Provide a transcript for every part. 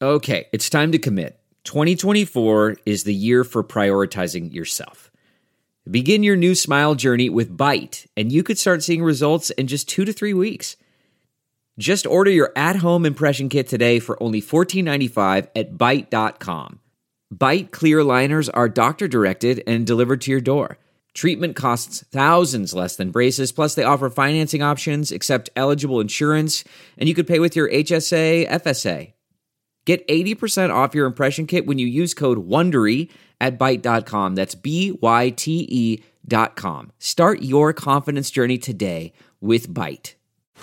Okay, it's time to commit. 2024 is the year for prioritizing yourself. Begin your new smile journey with Byte, and you could start seeing results in just 2 to 3 weeks. Just order your at-home impression kit today for only $14.95 at Byte.com. Byte clear liners are doctor-directed and delivered to your door. Treatment costs thousands less than braces, plus they offer financing options, accept eligible insurance, and you could pay with your HSA, FSA. Get 80% off your impression kit when you use code WONDERY at Byte.com. That's BYTE.com. Start your confidence journey today with Byte.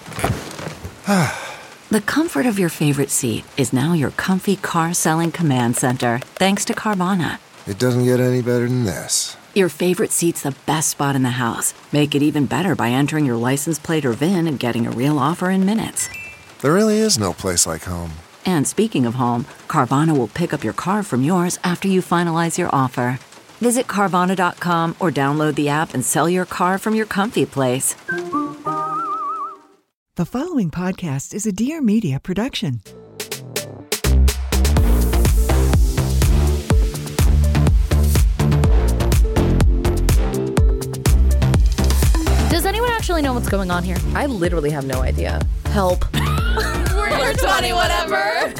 The comfort of your favorite seat is now your comfy car selling command center, thanks to Carvana. It doesn't get any better than this. Your favorite seat's the best spot in the house. Make it even better by entering your license plate or VIN and getting a real offer in minutes. There really is no place like home. And speaking of home, Carvana will pick up your car from yours after you finalize your offer. Visit Carvana.com or download the app and sell your car from your comfy place. The following podcast is a Dear Media production. Does anyone actually know what's going on here? I literally have no idea. Help. We're 20 whatever.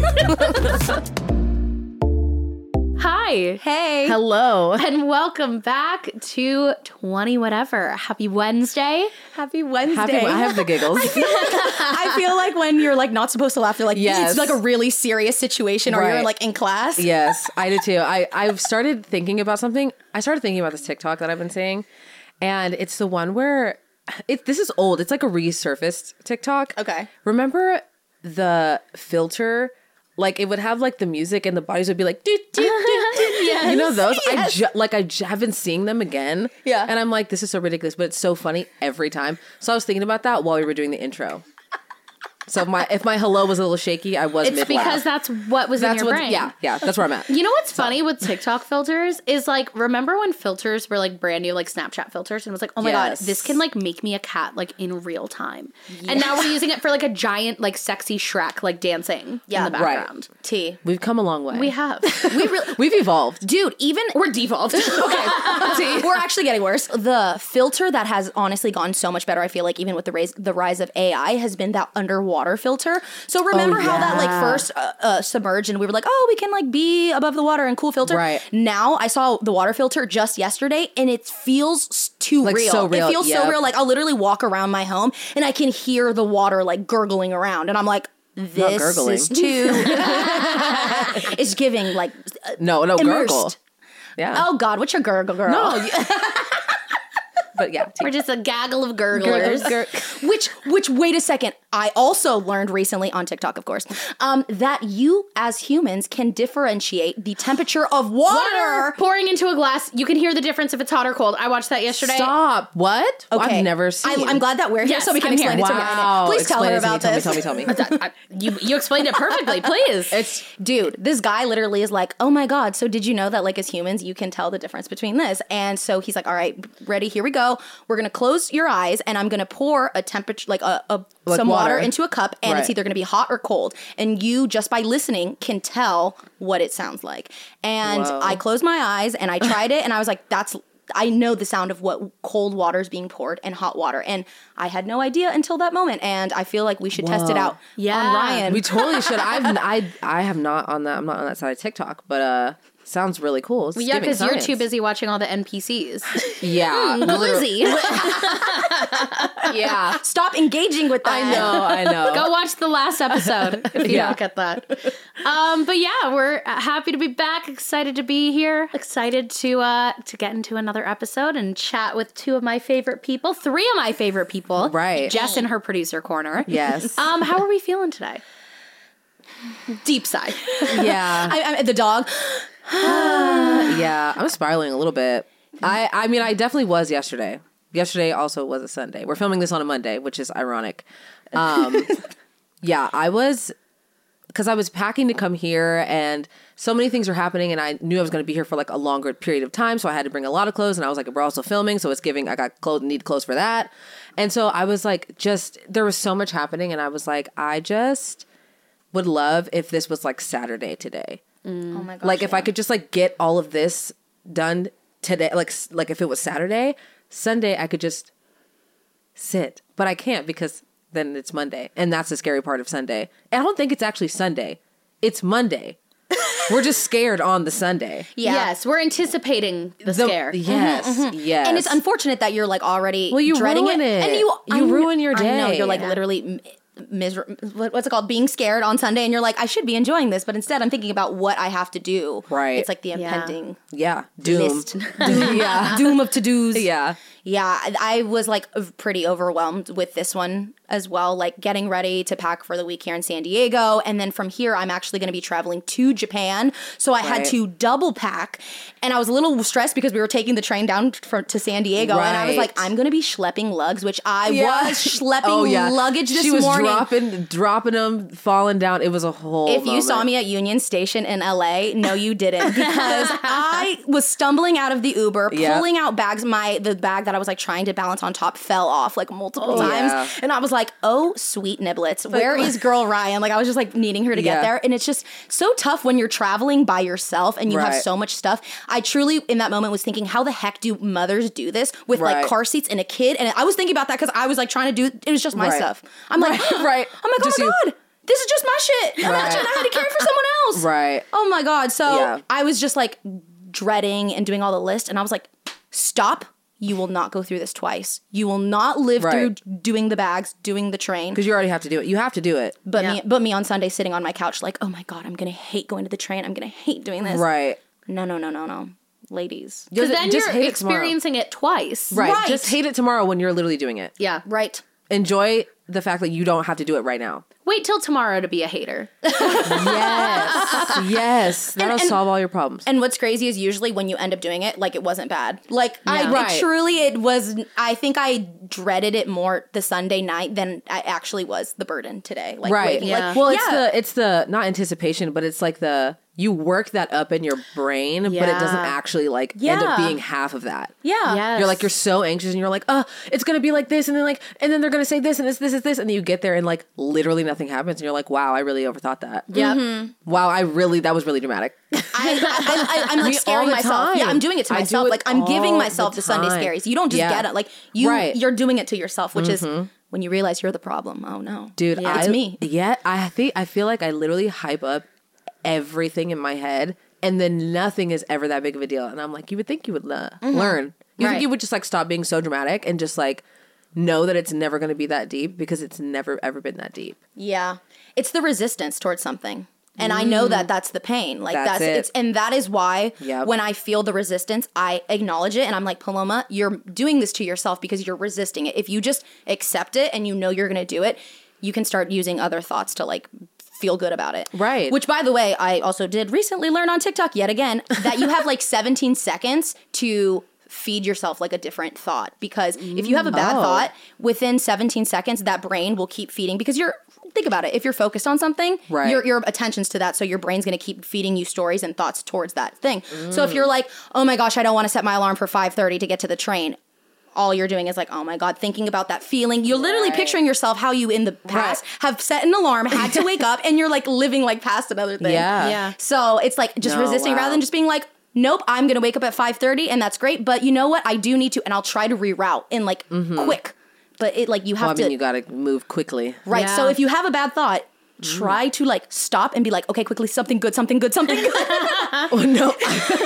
Hi. Hey. Hello. And welcome back to 20 whatever. Happy Wednesday. Happy Wednesday. I have the giggles. I feel like when you're like not supposed to laugh, you're like, yes. It's like a really serious situation, or right. you're like in class. Yes, I do too. I've started thinking about something. I started thinking about this TikTok that I've been seeing, and it's the one where this is old. It's like a resurfaced TikTok. Okay. Remember the filter? Like it would have like the music and the bodies would be like, doot, doot, doot, doot. Yes. You know those? Yes. I have been seeing them again. Yeah. And I'm like, this is so ridiculous, but it's so funny every time. So I was thinking about that while we were doing the intro. So if my hello was a little shaky, I was It's because that's what was in your brain. Yeah, that's where I'm at. You know what's funny with TikTok filters is like, remember when filters were like brand new, like Snapchat filters, and it was like, oh my God, this can like make me a cat like in real time. Yes. And now we're using it for like a giant like sexy Shrek like dancing in the background. Right. T. We've come a long way. We have. We've evolved. Dude, we're devolved. Okay. We're actually getting worse. The filter that has honestly gotten so much better, I feel like, even with the rise of AI, has been that underwater filter. So remember how that like first submerged and we were like, oh, we can like be above the water and cool filter. Right. Now I saw the water filter just yesterday and it feels too like real. So real. It feels so real. Like I'll literally walk around my home and I can hear the water like gurgling around. And I'm like, this is too... It's giving like... No, immersed. gurgle. Yeah. Oh God, what's your gurgle, girl? No. But yeah. We're just a gaggle of gurglers. Which, wait a second. I also learned recently on TikTok, of course, that you as humans can differentiate the temperature of water. Pouring into a glass, you can hear the difference if it's hot or cold. I watched that yesterday. Stop. What? Okay. I've never seen. I'm glad that we're here Yes, so we can I'm explain here. it to me. Please tell her about this. Tell me. You explained it perfectly. Please. Dude, this guy literally is like, oh my God, so did you know that like as humans, you can tell the difference between this? And so he's like, all right, ready, here we go. We're going to close your eyes and I'm going to pour a temperature, like some water into a cup, and it's either going to be hot or cold. And you, just by listening, can tell what it sounds like. And I closed my eyes and I tried it and I was like, I know the sound of what cold water is being poured and hot water. And I had no idea until that moment. And I feel like we should test it out on Ryan. We totally should. I have not on that. I'm not on that side of TikTok, but sounds really cool. It's yeah, because you're too busy watching all the NPCs. Yeah. Lizzie. Yeah. Stop engaging with that. I know. Go watch the last episode if you don't get that. But yeah, we're happy to be back. Excited to be here. Excited to get into another episode and chat with 2 of my favorite people. 3 of my favorite people. Right. Jess in her producer corner. Yes. How are we feeling today? Deep sigh. Yeah. I'm the dog. Yeah, I'm spiraling a little bit. I mean, I definitely was yesterday. Yesterday also was a Sunday. We're filming this on a Monday, which is ironic. Yeah, I was, because I was packing to come here and so many things were happening and I knew I was going to be here for like a longer period of time. So I had to bring a lot of clothes and I was like, we're also filming. So it's giving, I got clothes, need clothes for that. And so I was like, there was so much happening and I was like, I just would love if this was like Saturday today. Oh my gosh. Like if I could just like get all of this done today, like if it was Saturday, Sunday I could just sit, but I can't because then it's Monday, and that's the scary part of Sunday. And I don't think it's actually Sunday; it's Monday. We're just scared on the Sunday. Yeah. Yes, we're anticipating the scare. Yes, yes. And it's unfortunate that you're like already you dreading ruin it. And you ruin your day. I know, you're like literally what's it called? Being scared on Sunday, and you're like, I should be enjoying this, but instead I'm thinking about what I have to do. Right. It's like the impending doom. list. Doom of to-dos. Yeah. Yeah, I was like pretty overwhelmed with this one as well, like getting ready to pack for the week here in San Diego. And then from here, I'm actually going to be traveling to Japan. So I had to double pack. And I was a little stressed because we were taking the train down to San Diego. And I was like, I'm going to be schlepping lugs, which I was schlepping luggage this morning. She was dropping them, falling down. It was a whole If you saw me at Union Station in LA, no, you didn't. Because I was stumbling out of the Uber, pulling out bags. The bag that I was like trying to balance on top fell off like multiple times. Yeah. And I was like, oh, sweet niblets. Where is girl Ryan? Like I was just like needing her to get there. And it's just so tough when you're traveling by yourself and you have so much stuff. I truly in that moment was thinking, how the heck do mothers do this with like car seats and a kid? And I was thinking about that because I was like trying to do, it was just my stuff. I'm like, I'm like, oh my God. This is just my shit. I'm not trying to have to carry for someone else. Right. Oh my God. So I was just like dreading and doing all the list. And I was like, stop. You will not go through this twice. You will not live through doing the bags, doing the train. Because you already have to do it. You have to do it. But me on Sunday sitting on my couch like, oh my God, I'm going to hate going to the train. I'm going to hate doing this. Right. No. Ladies. Because then you're experiencing it twice. Right. Just hate it tomorrow when you're literally doing it. Yeah. Right. Enjoy the fact that you don't have to do it right now. Wait till tomorrow to be a hater. Yes. That'll solve all your problems. And what's crazy is usually when you end up doing it, like it wasn't bad. Like it was, I think I dreaded it more the Sunday night than I actually was the burden today. Like, waiting. Like, well, it's the not anticipation, but it's like you work that up in your brain, but it doesn't actually like end up being half of that. Yeah. Yes. You're like, you're so anxious and you're like, oh, it's going to be like this. And then they're going to say this and this. And then you get there and like literally nothing happens. And you're like, wow, I really overthought that. Yeah. Mm-hmm. Wow. that was really dramatic. I'm like scaring myself. Time. Yeah, I'm doing it to myself. Like I'm giving myself the Sunday scaries. You don't just get it. Like you're doing it to yourself, which is when you realize you're the problem. Oh no. Dude, it's me. Yeah. I feel like I literally hype up everything in my head, and then nothing is ever that big of a deal. And I'm like, you would think you would learn. You think you would just like stop being so dramatic and just like know that it's never going to be that deep, because it's never ever been that deep. Yeah, it's the resistance towards something, and I know that that's the pain. Like that's it. And that is why when I feel the resistance, I acknowledge it, and I'm like, Paloma, you're doing this to yourself because you're resisting it. If you just accept it and you know you're going to do it, you can start using other thoughts to like feel good about it. Right. Which, by the way, I also did recently learn on TikTok yet again that you have like 17 seconds to feed yourself like a different thought, because if you have a bad thought within 17 seconds, that brain will keep feeding, because think about it. If you're focused on something, your attention's to that. So your brain's going to keep feeding you stories and thoughts towards that thing. So if you're like, oh my gosh, I don't want to set my alarm for 5:30 to get to the train, all you're doing is like, oh my God, thinking about that feeling. You're literally picturing yourself how you in the past have set an alarm, had to wake up, and you're like living like past another thing. Yeah. So it's like just resisting rather than just being like, nope, I'm going to wake up at 5:30 and that's great. But you know what? I do need to, and I'll try to reroute in like quick. But it like you have to. You got to move quickly. Right. Yeah. So if you have a bad thought, try to like stop and be like, okay, quickly, something good. Oh no.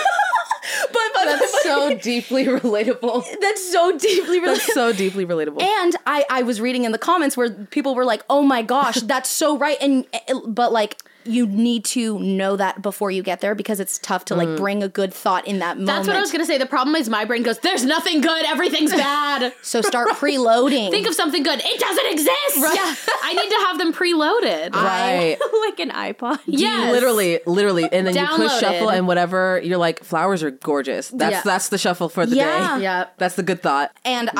But that's so deeply relatable. That's so deeply relatable. That's so deeply relatable. And I was reading in the comments where people were like, oh my gosh, that's so right. But like, you need to know that before you get there, because it's tough to like bring a good thought in that moment. That's what I was going to say. The problem is my brain goes, there's nothing good. Everything's bad. So start preloading. Think of something good. It doesn't exist. Right. Yeah. I need to have them preloaded. Right. Like an iPod. Yes. Literally. And then you push Downloaded. shuffle and whatever, you're like, flowers are gorgeous. That's the shuffle for the day. Yeah. That's the good thought. And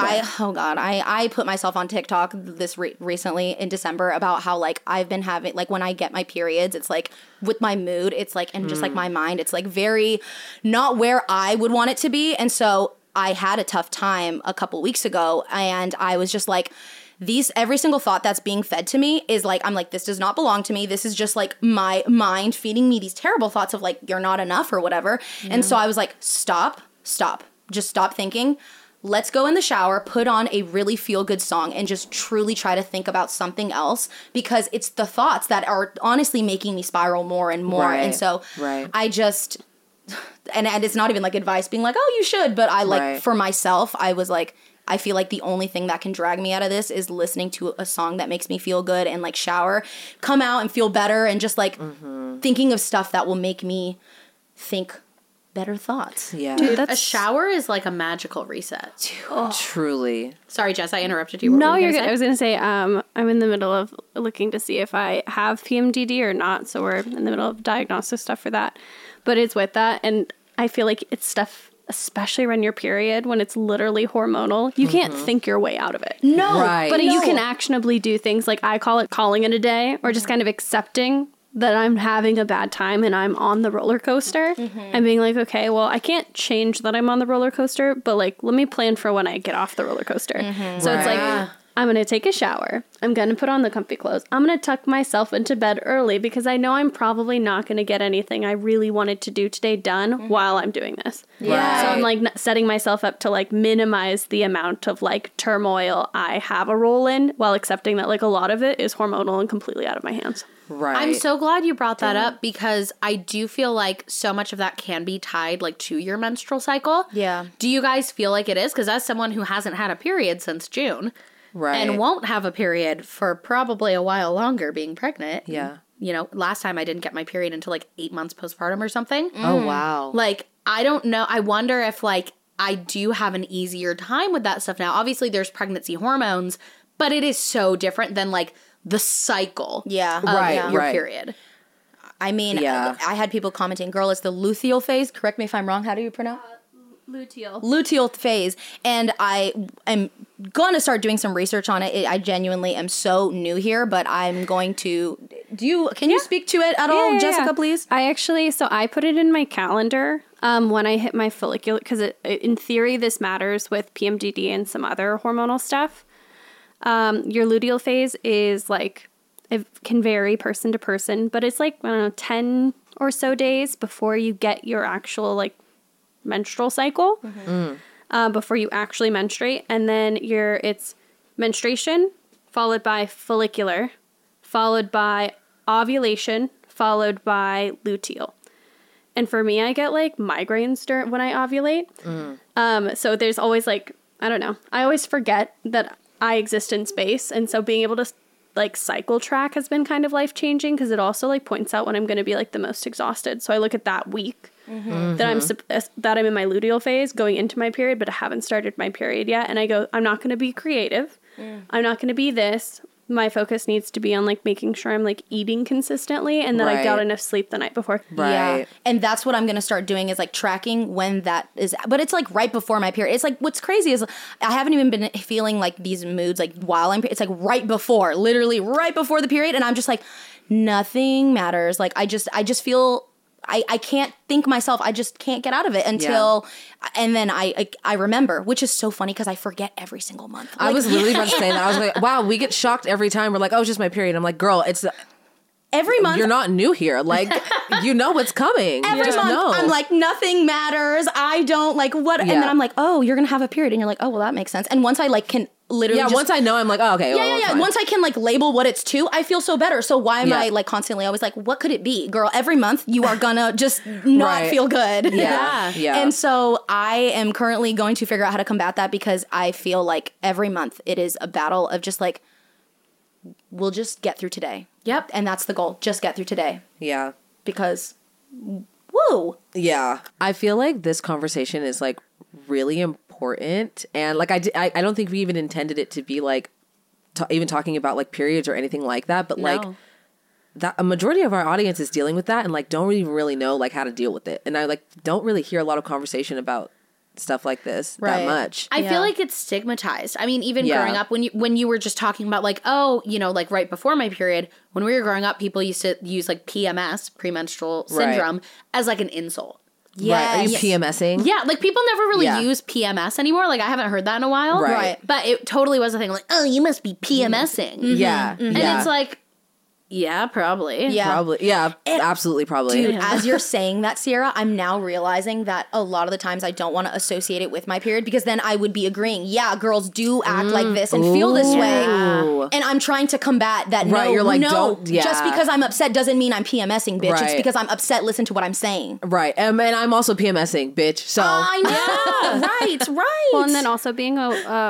I put myself on TikTok this recently in December about how like I've been having, like when I get my periods, it's like with my mood, it's like, and just like my mind, it's like very not where I would want it to be. And so I had a tough time a couple weeks ago, and I was just like, every single thought that's being fed to me is like, I'm like, this does not belong to me. This is just like my mind feeding me these terrible thoughts of like, you're not enough or whatever. And so I was like, stop, just stop thinking. Let's go in the shower, put on a really feel-good song, and just truly try to think about something else, because it's the thoughts that are honestly making me spiral more and more. And so I just, and it's not even like advice being like, oh, you should, but I like, for myself, I was like, I feel like the only thing that can drag me out of this is listening to a song that makes me feel good and like shower, come out and feel better, and just like thinking of stuff that will make me think better thoughts. Yeah. Dude, a shower is like a magical reset. Truly. Sorry, Jess, I interrupted you. No, you're good. I was going to say, I'm in the middle of looking to see if I have PMDD or not. So we're in the middle of diagnosis stuff for that. But it's with that. And I feel like it's stuff, especially around your period, when it's literally hormonal, you can't think your way out of it. No. Right. But you can actionably do things like, I call it calling it a day, or just kind of accepting that I'm having a bad time and I'm on the roller coaster and being like, okay, well, I can't change that I'm on the roller coaster, but like, let me plan for when I get off the roller coaster. So it's like, I'm going to take a shower. I'm going to put on the comfy clothes. I'm going to tuck myself into bed early because I know I'm probably not going to get anything I really wanted to do today done while I'm doing this. Yeah. So I'm like setting myself up to like minimize the amount of like turmoil I have a role in, while accepting that like a lot of it is hormonal and completely out of my hands. Right. I'm so glad you brought that up, because I do feel like so much of that can be tied like to your menstrual cycle. Yeah. Do you guys feel like it is? Because as someone who hasn't had a period since June and won't have a period for probably a while longer being pregnant. Yeah. You know, last time I didn't get my period until like 8 months postpartum or something. Oh, wow. Like, I don't know. I wonder if like I do have an easier time with that stuff now. Obviously, there's pregnancy hormones, but it is so different than like the cycle of your period. I mean, I had people commenting, girl, it's the luteal phase. Correct me if I'm wrong. How do you pronounce luteal phase. And I am going to start doing some research on it. I genuinely am so new here, but I'm going to. Can you speak to it at all, Jessica, please? I put it in my calendar when I hit my follicular, because in theory this matters with PMDD and some other hormonal stuff. Your luteal phase is like, it can vary person to person, but it's like, I don't know, 10 or so days before you get your actual like menstrual cycle, before you actually menstruate. And then it's menstruation, followed by follicular, followed by ovulation, followed by luteal. And for me, I get like migraines when I ovulate. So there's always like, I don't know, I always forget that I exist in space, and so being able to like cycle track has been kind of life-changing, because it also like points out when I'm going to be like the most exhausted. So I look at that week that I'm in my luteal phase going into my period, but I haven't started my period yet, and I go, I'm not going to be creative. I'm not going to be this. My focus needs to be on like making sure I'm like eating consistently and that I got enough sleep the night before. Yeah. And that's what I'm going to start doing, is like tracking when that is. But it's like right before my period. It's like, what's crazy is I haven't even been feeling like these moods like while it's like right before, literally right before the period. And I'm just like, nothing matters. Like I just feel I can't think myself. I just can't get out of it until, and then I remember, which is so funny because I forget every single month. I was literally about to say that. I was like, wow, we get shocked every time. We're like, oh, it's just my period. I'm like, girl, it's every month. You're not new here. Like, you know what's coming. Every month, I'm like, nothing matters. I don't like what. And then I'm like, oh, you're going to have a period. And you're like, oh, well, that makes sense. And once I like can literally once I know, I'm like, oh, okay. Yeah. Once I can like label what it's to, I feel so better. So why am I like constantly always like, what could it be? Girl, every month you are gonna just not feel good. Yeah. And so I am currently going to figure out how to combat that, because I feel like every month it is a battle of just like, we'll just get through today. Yep. And that's the goal. Just get through today. Yeah. Because, woo. Yeah. I feel like this conversation is like really important. And like, I don't think we even intended it to be like even talking about like periods or anything like that. But like that a majority of our audience is dealing with that and like don't really know like how to deal with it. And I like don't really hear a lot of conversation about stuff like this that much. I feel like it's stigmatized. I mean, even growing up, when you were just talking about like, oh, you know, like right before my period, when we were growing up, people used to use like PMS, premenstrual syndrome, as like an insult. Right. Are you PMSing? Yeah, like people never really use PMS anymore. Like I haven't heard that in a while. Right. But it totally was a thing. Like, oh, you must be PMSing. Yeah. And it's like, yeah, probably. Yeah. Probably. Yeah, absolutely probably. Dude, as you're saying that, Sierra, I'm now realizing that a lot of the times I don't want to associate it with my period because then I would be agreeing, yeah, girls do act like this and feel this way. And I'm trying to combat that. Right, No, you're like, no, don't- yeah. just because I'm upset doesn't mean I'm PMSing, bitch. It's Right. because I'm upset. Listen to what I'm saying. Right. And I'm also PMSing, bitch. So I know. right. Well, and then also being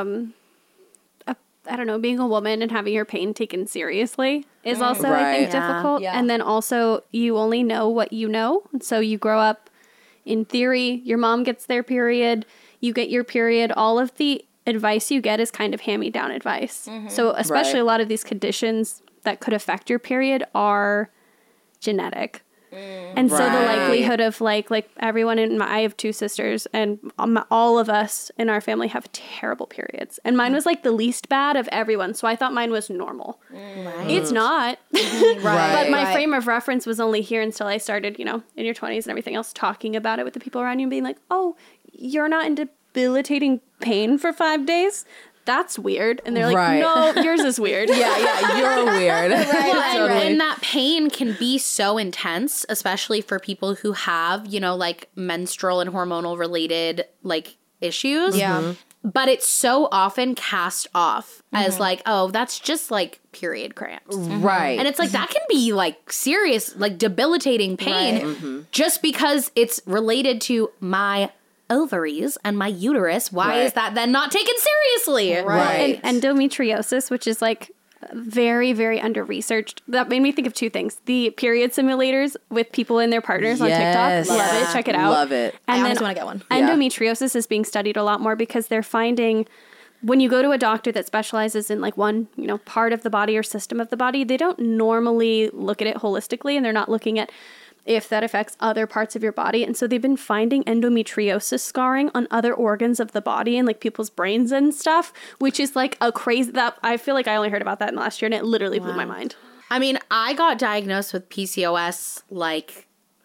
I don't know, being a woman and having your pain taken seriously is also, I think, difficult. Yeah. And then also, you only know what you know. So you grow up, in theory, your mom gets their period, you get your period. All of the advice you get is kind of hand-me-down advice. So especially a lot of these conditions that could affect your period are genetic. And so the likelihood of like everyone I have 2 sisters and all of us in our family have terrible periods. And mine was like the least bad of everyone. So I thought mine was normal. It's not. But my frame of reference was only here until I started, in your 20s and everything else, talking about it with the people around you and being like, oh, you're not in debilitating pain for 5 days? That's weird. And they're like, no, yours is weird. yeah, you're weird. And that pain can be so intense, especially for people who have, like menstrual and hormonal related like issues. Yeah. But it's so often cast off as like, oh, that's just like period cramps. Right. And it's like, that can be like serious, like debilitating pain just because it's related to my ovaries and my uterus. Why is that then not taken seriously? Right. And endometriosis, which is like very, very under-researched. That made me think of 2 things. The period simulators with people and their partners on TikTok. Love it. Check it out. Love it. And I always want to get one. Endometriosis is being studied a lot more because they're finding when you go to a doctor that specializes in like one, part of the body or system of the body, they don't normally look at it holistically, and they're not looking at if that affects other parts of your body. And so they've been finding endometriosis scarring on other organs of the body and like people's brains and stuff, which is like a crazy, that I feel like I only heard about that in the last year and it literally blew my mind. I mean, I got diagnosed with PCOS like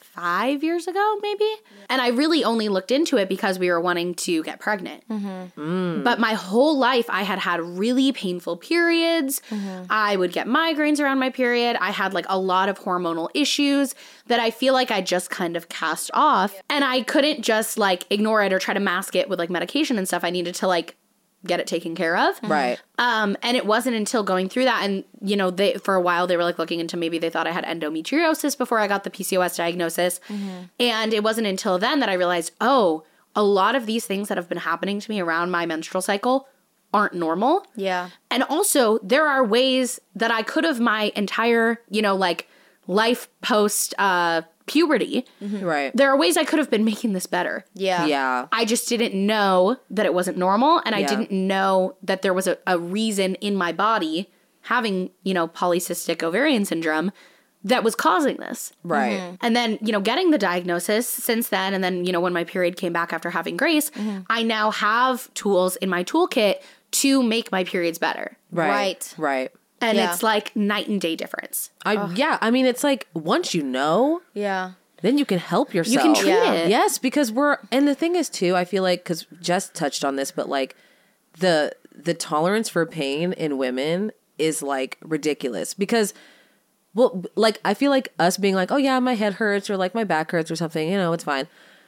5 years ago, maybe. And I really only looked into it because we were wanting to get pregnant. But my whole life, I had really painful periods. I would get migraines around my period. I had like a lot of hormonal issues that I feel like I just kind of cast off. And I couldn't just like ignore it or try to mask it with like medication and stuff. I needed to like get it taken care of. Right. And it wasn't until going through that and, they for a while they were like looking into maybe they thought I had endometriosis before I got the PCOS diagnosis. And it wasn't until then that I realized, oh, a lot of these things that have been happening to me around my menstrual cycle aren't normal. Yeah. And also there are ways that I could have my entire, like life post puberty. Right. There are ways I could have been making this better. Yeah. Yeah. I just didn't know that it wasn't normal. And I didn't know that there was a reason in my body having, polycystic ovarian syndrome that was causing this. Right. And then, getting the diagnosis since then. And then, when my period came back after having Grace, I now have tools in my toolkit to make my periods better. Right. And it's like night and day difference. I mean, it's like once you know, then you can help yourself. You can treat it. Yes, because and the thing is too, I feel like, because Jess touched on this, but like the tolerance for pain in women is like ridiculous because, well, like I feel like us being like, oh yeah, my head hurts or like my back hurts or something, it's fine.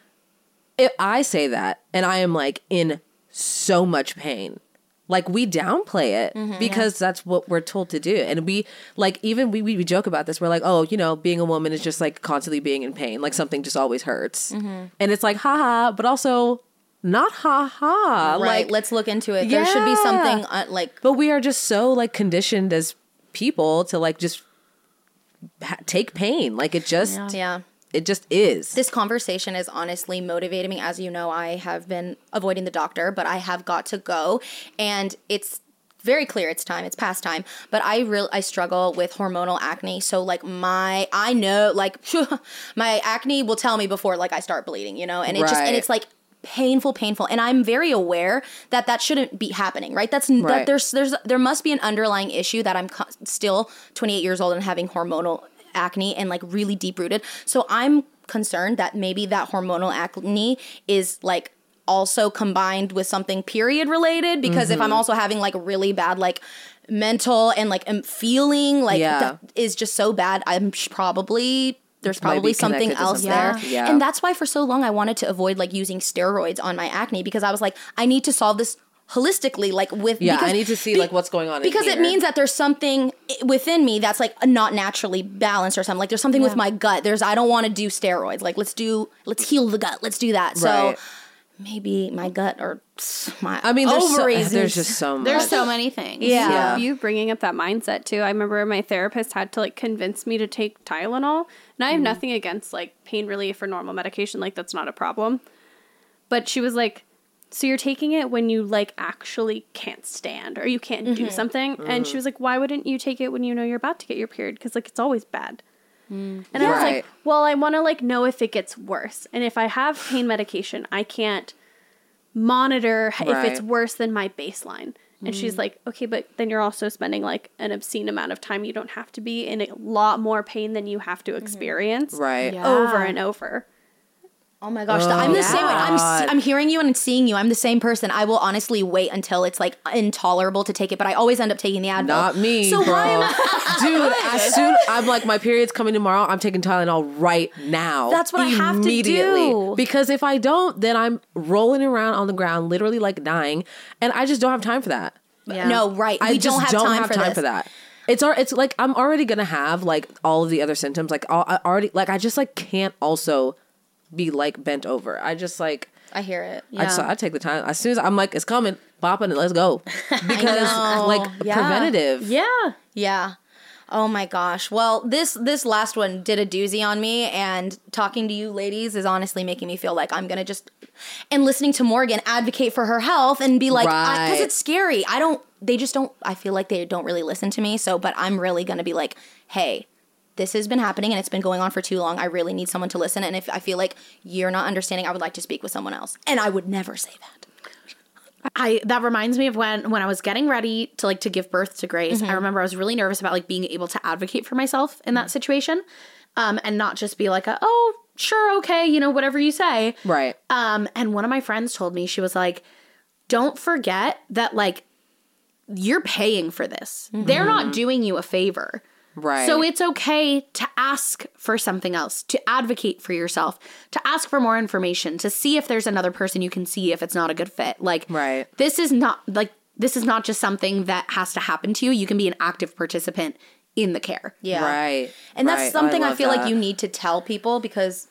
If I say that and I am like in so much pain, like we downplay it because that's what we're told to do. And we like, even we joke about this. We're like, oh, being a woman is just like constantly being in pain. Like something just always hurts. And it's like, haha, but also not haha. Right. Like, Let's look into it. There should be something like. But we are just so like conditioned as people to like just take pain. Like it just, it just is. This conversation is honestly motivating me. As you know, I have been avoiding the doctor, but I have got to go. And it's very clear it's time. It's past time. But I struggle with hormonal acne. So like I know like my acne will tell me before like I start bleeding, and it just, and it's like painful. And I'm very aware that shouldn't be happening, right? That there must be an underlying issue that I'm still 28 years old and having hormonal acne and like really deep rooted. So I'm concerned that maybe that hormonal acne is like also combined with something period related, because if I'm also having like really bad like mental and like feeling like that is just so bad, I'm probably there's probably something else there. Yeah. And that's why for so long I wanted to avoid like using steroids on my acne, because I was like, I need to solve this holistically, like with I need to see like what's going on because it means that there's something within me that's like not naturally balanced or something. Like there's something with my gut. I don't want to do steroids. Like let's heal the gut. Let's do that. So maybe my gut or my ovaries. There's just so much. There's so many things. Yeah. You bringing up that mindset too. I remember my therapist had to like convince me to take Tylenol, and I have nothing against like pain relief or normal medication. Like that's not a problem. But she was like, so you're taking it when you like actually can't stand or you can't do something. And she was like, why wouldn't you take it when you know you're about to get your period? Because like it's always bad. And I was like, well, I want to like know if it gets worse. And if I have pain medication, I can't monitor if it's worse than my baseline. And she's like, okay, but then you're also spending like an obscene amount of time. You don't have to be in a lot more pain than you have to experience over and over. Oh my gosh, I'm the same way. I'm hearing you and seeing you. I'm the same person. I will honestly wait until it's like intolerable to take it, but I always end up taking the Advil. Not me, so bro. Dude, as soon I'm like, my period's coming tomorrow, I'm taking Tylenol right now. That's what I have to do. Because if I don't, then I'm rolling around on the ground, literally like dying, and I just don't have time for that. Yeah. No, right. I just don't have time for that. It's like I'm already gonna have like all of the other symptoms. Like I just like can't also be like bent over. I just like I hear it. I take the time as soon as I'm like it's coming, popping it, let's go, because like preventative. Yeah. Oh my gosh. Well, this last one did a doozy on me, and talking to you ladies is honestly making me feel like I'm gonna just and listening to Morgan advocate for her health and be like, because it's scary. I feel like they don't really listen to me. So, but I'm really gonna be like, hey, this has been happening and it's been going on for too long. I really need someone to listen. And if I feel like you're not understanding, I would like to speak with someone else. And I would never say that. That reminds me of when I was getting ready to give birth to Grace. I remember I was really nervous about like being able to advocate for myself in that situation. And not just be like, oh, sure, okay, whatever you say. Right. And one of my friends told me, she was like, don't forget that like you're paying for this. They're not doing you a favor. Right. So it's okay to ask for something else, to advocate for yourself, to ask for more information, to see if there's another person you can see if it's not a good fit. Like, this is not just something that has to happen to you. You can be an active participant in the care. Yeah. Right. And that's something I feel like you need to tell people, because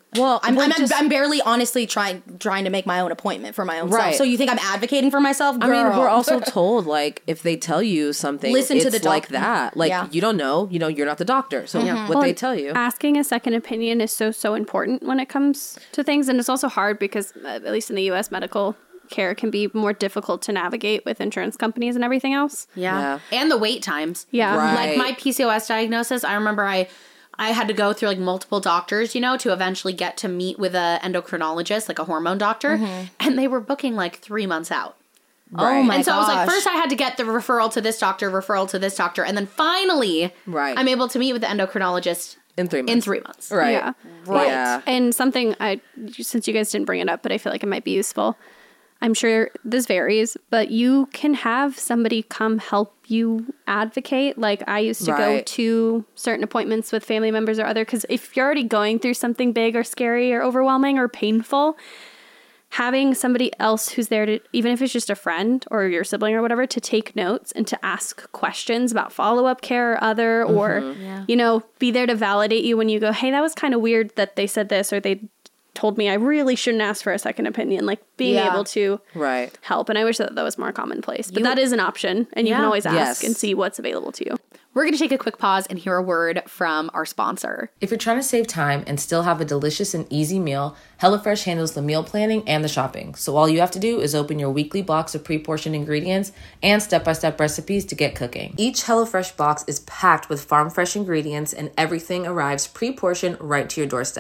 I'm barely honestly trying to make my own appointment for my own self. So you think I'm advocating for myself? Girl. I mean, we're also told like if they tell you something, listen to the doctor. Like that. Like you don't know, you're not the doctor. So what they tell you. Asking a second opinion is so important when it comes to things, and it's also hard because at least in the US, medical care can be more difficult to navigate with insurance companies and everything else. Yeah. And the wait times. Yeah. Like my PCOS diagnosis, I remember I had to go through like multiple doctors, to eventually get to meet with a endocrinologist, like a hormone doctor. And they were booking like 3 months out. Right. Oh my gosh. And so I was like, first I had to get the referral to this doctor. And then finally I'm able to meet with the endocrinologist in 3 months. Right. Yeah. Right. Yeah. And something since you guys didn't bring it up, but I feel like it might be useful. I'm sure this varies, but you can have somebody come help you advocate. Like I used to go to certain appointments with family members or other, because if you're already going through something big or scary or overwhelming or painful, having somebody else who's there to, even if it's just a friend or your sibling or whatever, to take notes and to ask questions about follow-up care or other, or, be there to validate you when you go, hey, that was kind of weird that they said this, or they told me I really shouldn't ask for a second opinion, like being able to help. And I wish that was more commonplace, but that is an option, and you can always ask and see what's available to you. We're going to take a quick pause and hear a word from our sponsor. If you're trying to save time and still have a delicious and easy meal, HelloFresh handles the meal planning and the shopping. So all you have to do is open your weekly box of pre-portioned ingredients and step-by-step recipes to get cooking. Each HelloFresh box is packed with farm-fresh ingredients, and everything arrives pre-portioned right to your doorstep.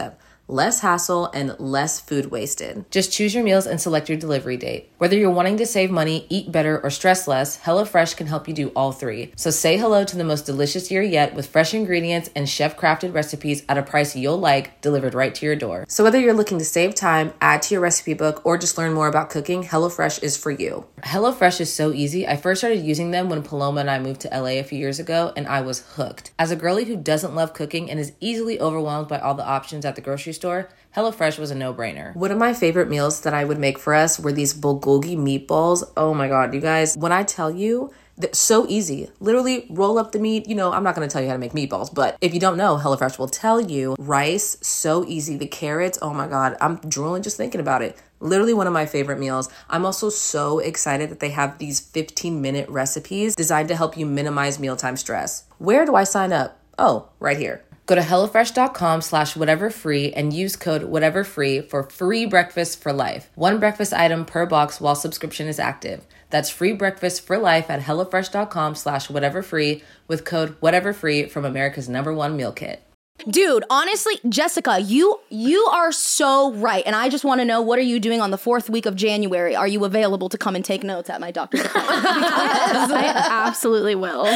less hassle, and less food wasted. Just choose your meals and select your delivery date. Whether you're wanting to save money, eat better, or stress less, HelloFresh can help you do all three. So say hello to the most delicious year yet with fresh ingredients and chef-crafted recipes at a price you'll like, delivered right to your door. So whether you're looking to save time, add to your recipe book, or just learn more about cooking, HelloFresh is for you. HelloFresh is so easy. I first started using them when Paloma and I moved to LA a few years ago, and I was hooked. As a girly who doesn't love cooking and is easily overwhelmed by all the options at the grocery store, HelloFresh was a no-brainer. One of my favorite meals that I would make for us were these bulgogi meatballs. Oh my God, you guys, when I tell you, they're so easy. Literally roll up the meat. You know, I'm not going to tell you how to make meatballs, but if you don't know, HelloFresh will tell you. Rice, so easy. The carrots, oh my God, I'm drooling just thinking about it. Literally one of my favorite meals. I'm also so excited that they have these 15-minute recipes designed to help you minimize mealtime stress. Where do I sign up? Oh, right here. Go to HelloFresh.com/whateverfree and use code whateverfree for free breakfast for life. One breakfast item per box while subscription is active. That's free breakfast for life at HelloFresh.com/whateverfree with code whateverfree from America's #1 meal kit. Dude, honestly, Jessica, you are so right. And I just want to know, what are you doing on the 4th week of January? Are you available to come and take notes at my doctor's appointment? I absolutely will.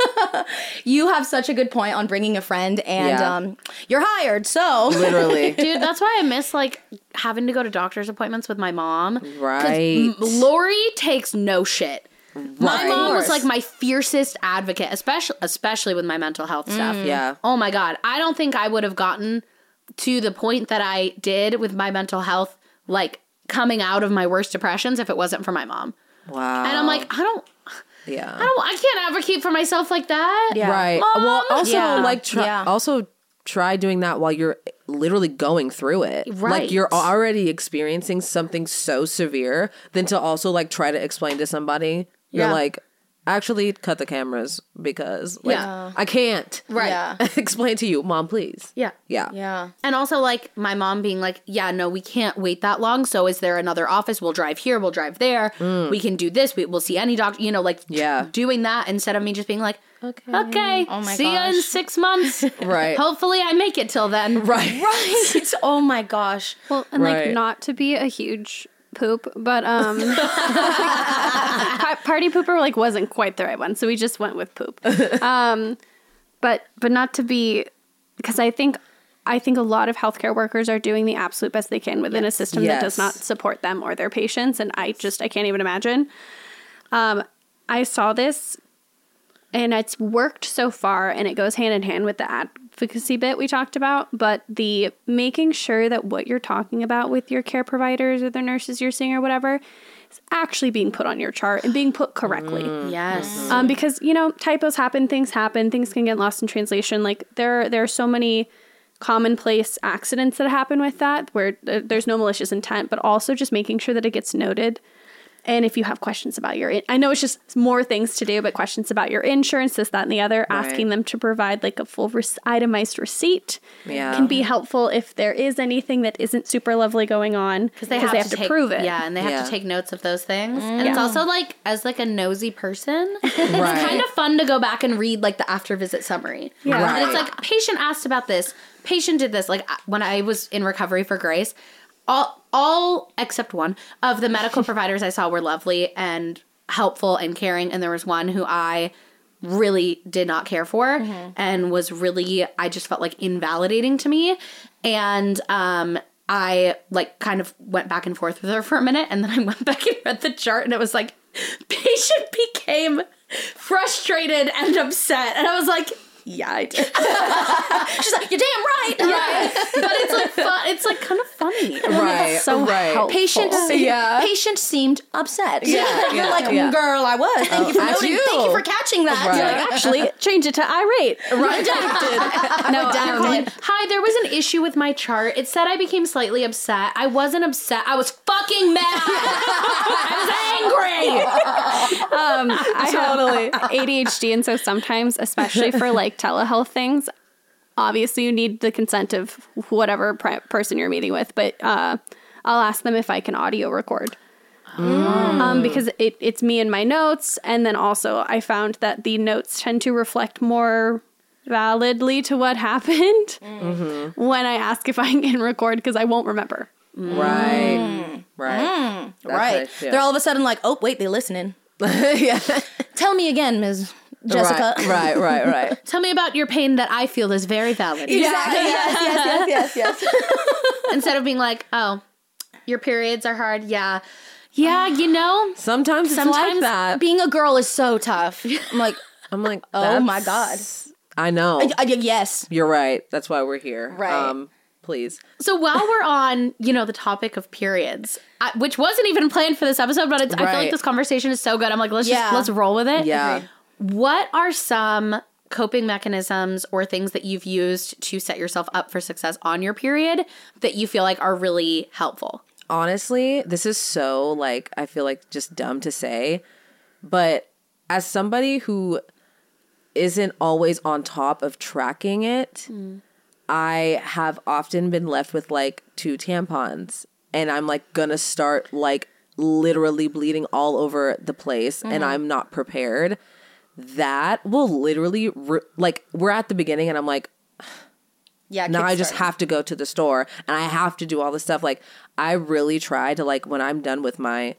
You have such a good point on bringing a friend, and you're hired, so. Literally. Dude, that's why I miss, like, having to go to doctor's appointments with my mom. Right. Lori takes no shit. My Of mom was course. like my fiercest advocate, especially with my mental health stuff. Yeah. Oh my God. I don't think I would have gotten to the point that I did with my mental health, like coming out of my worst depressions, if it wasn't for my mom. Wow. And I'm like, I can't advocate for myself like that. Yeah. Right. Mom. Well, also Yeah. try doing that while you're literally going through it. Right. Like you're already experiencing something so severe, then to also like try to explain to somebody, you're Yeah. like, actually cut the cameras because like I can't Right. explain to you, Mom, please. Yeah. Yeah. Yeah. And also, like, my mom being like, yeah, no, we can't wait that long. So is there another office? We'll drive here. We'll drive there. We can do this. We'll see any doctor, you know, like doing that instead of me just being like, okay, Oh my see you in gosh. 6 months. Right. Hopefully I make it till then. Right. Right. Oh my gosh. Well, and Right. like, not to be a huge poop, but party pooper like wasn't quite the right one, so we just went with poop. But not to be, because I think a lot of healthcare workers are doing the absolute best they can within a system that does not support them or their patients, and I can't even imagine. I saw this, and it's worked so far, and it goes hand in hand with the advocacy bit we talked about, but the making sure that what you're talking about with your care providers or the nurses you're seeing or whatever is actually being put on your chart and being put correctly. Yes. Because, you know, typos happen, things can get lost in translation. Like there are so many commonplace accidents that happen with that where there's no malicious intent, but also just making sure that it gets noted. And if you have questions about I know it's just more things to do, but questions about your insurance, this, that, and the other, asking them to provide like a full itemized receipt can be helpful if there is anything that isn't super lovely going on, because they have to prove it. Yeah, and they have to take notes of those things. And it's also like, as like a nosy person, it's kind of fun to go back and read like the after visit summary. Yeah. And it's like, patient asked about this, patient did this. Like when I was in recovery for Grace, all except one of the medical providers I saw were lovely and helpful and caring. And there was one who I really did not care for and was really, I just felt like invalidating to me. And I like kind of went back and forth with her for a minute. And then I went back and read the chart and it was like, patient became frustrated and upset. And I was like, yeah, I did. She's like, you're damn right. Right. But it's like fun. It's like kind of funny. Right. So helpful. Patient seemed upset. Yeah. You're like, girl, I was. Thank you for noting. you. Thank you for catching that. Right. You're like, Actually, change it to irate. redacted. No, hi, there was an issue with my chart. It said I became slightly upset. I wasn't upset. I was fucking mad. I was angry. I have ADHD, and so sometimes, especially for like telehealth things, obviously you need the consent of whatever person you're meeting with, but I'll ask them if I can audio record. Because it's me and my notes, and then also I found that the notes tend to reflect more validly to what happened when I ask if I can record because I won't remember. Right. Right. Nice, yeah. They're all of a sudden like, oh, wait, they're listening. Yeah. Tell me again, Ms. Jessica. Right. Tell me about your pain that I feel is very valid. Exactly. Yes. Instead of being like, oh, your periods are hard. Yeah, you know. Sometimes it's like that. Being a girl is so tough. I'm like, oh my God. I know. Yes. You're right. That's why we're here. Right. Please. So while we're on, the topic of periods, which wasn't even planned for this episode, but I feel like this conversation is so good. I'm like, let's roll with it. Yeah. What are some coping mechanisms or things that you've used to set yourself up for success on your period that you feel like are really helpful? Honestly, this is so I feel like just dumb to say, but as somebody who isn't always on top of tracking it, I have often been left with 2 tampons, and I'm gonna start literally bleeding all over the place, and I'm not prepared. That will literally we're at the beginning, and I'm like, now I just have to go to the store and I have to do all this stuff. I really try to when I'm done with my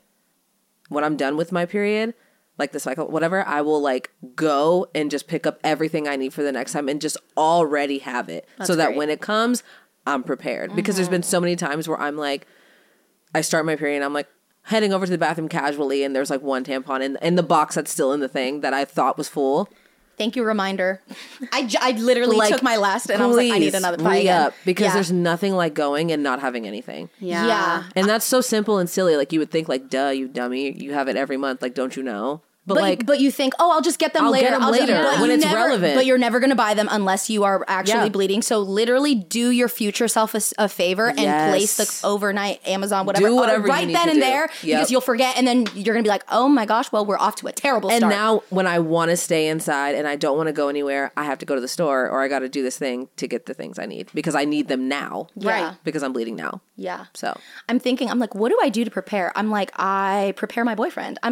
period, the cycle, whatever, I will go and just pick up everything I need for the next time and just already have it. That's so that great. when it comes, I'm prepared. Because there's been so many times where I'm I start my period and I'm heading over to the bathroom casually and there's 1 tampon in the box that's still in the thing that I thought was full. Thank you, reminder. I literally took my last and I was like, I need another pie up because there's nothing like going and not having anything. Yeah. And that's so simple and silly. You would think duh, you dummy, you have it every month. Don't you know? But you think, oh, I'll just get them I'll later. get them later when it's relevant. But you're never going to buy them unless you are actually bleeding. So literally do your future self a favor and place the overnight Amazon, whatever, do whatever right you need then to and do. there because you'll forget. And then you're going to be like, oh my gosh, well, we're off to a terrible start. And now when I want to stay inside and I don't want to go anywhere, I have to go to the store or I got to do this thing to get the things I need because I need them now. Right. Because I'm bleeding now. Yeah. So I'm thinking, what do I do to prepare? I prepare my boyfriend. I'm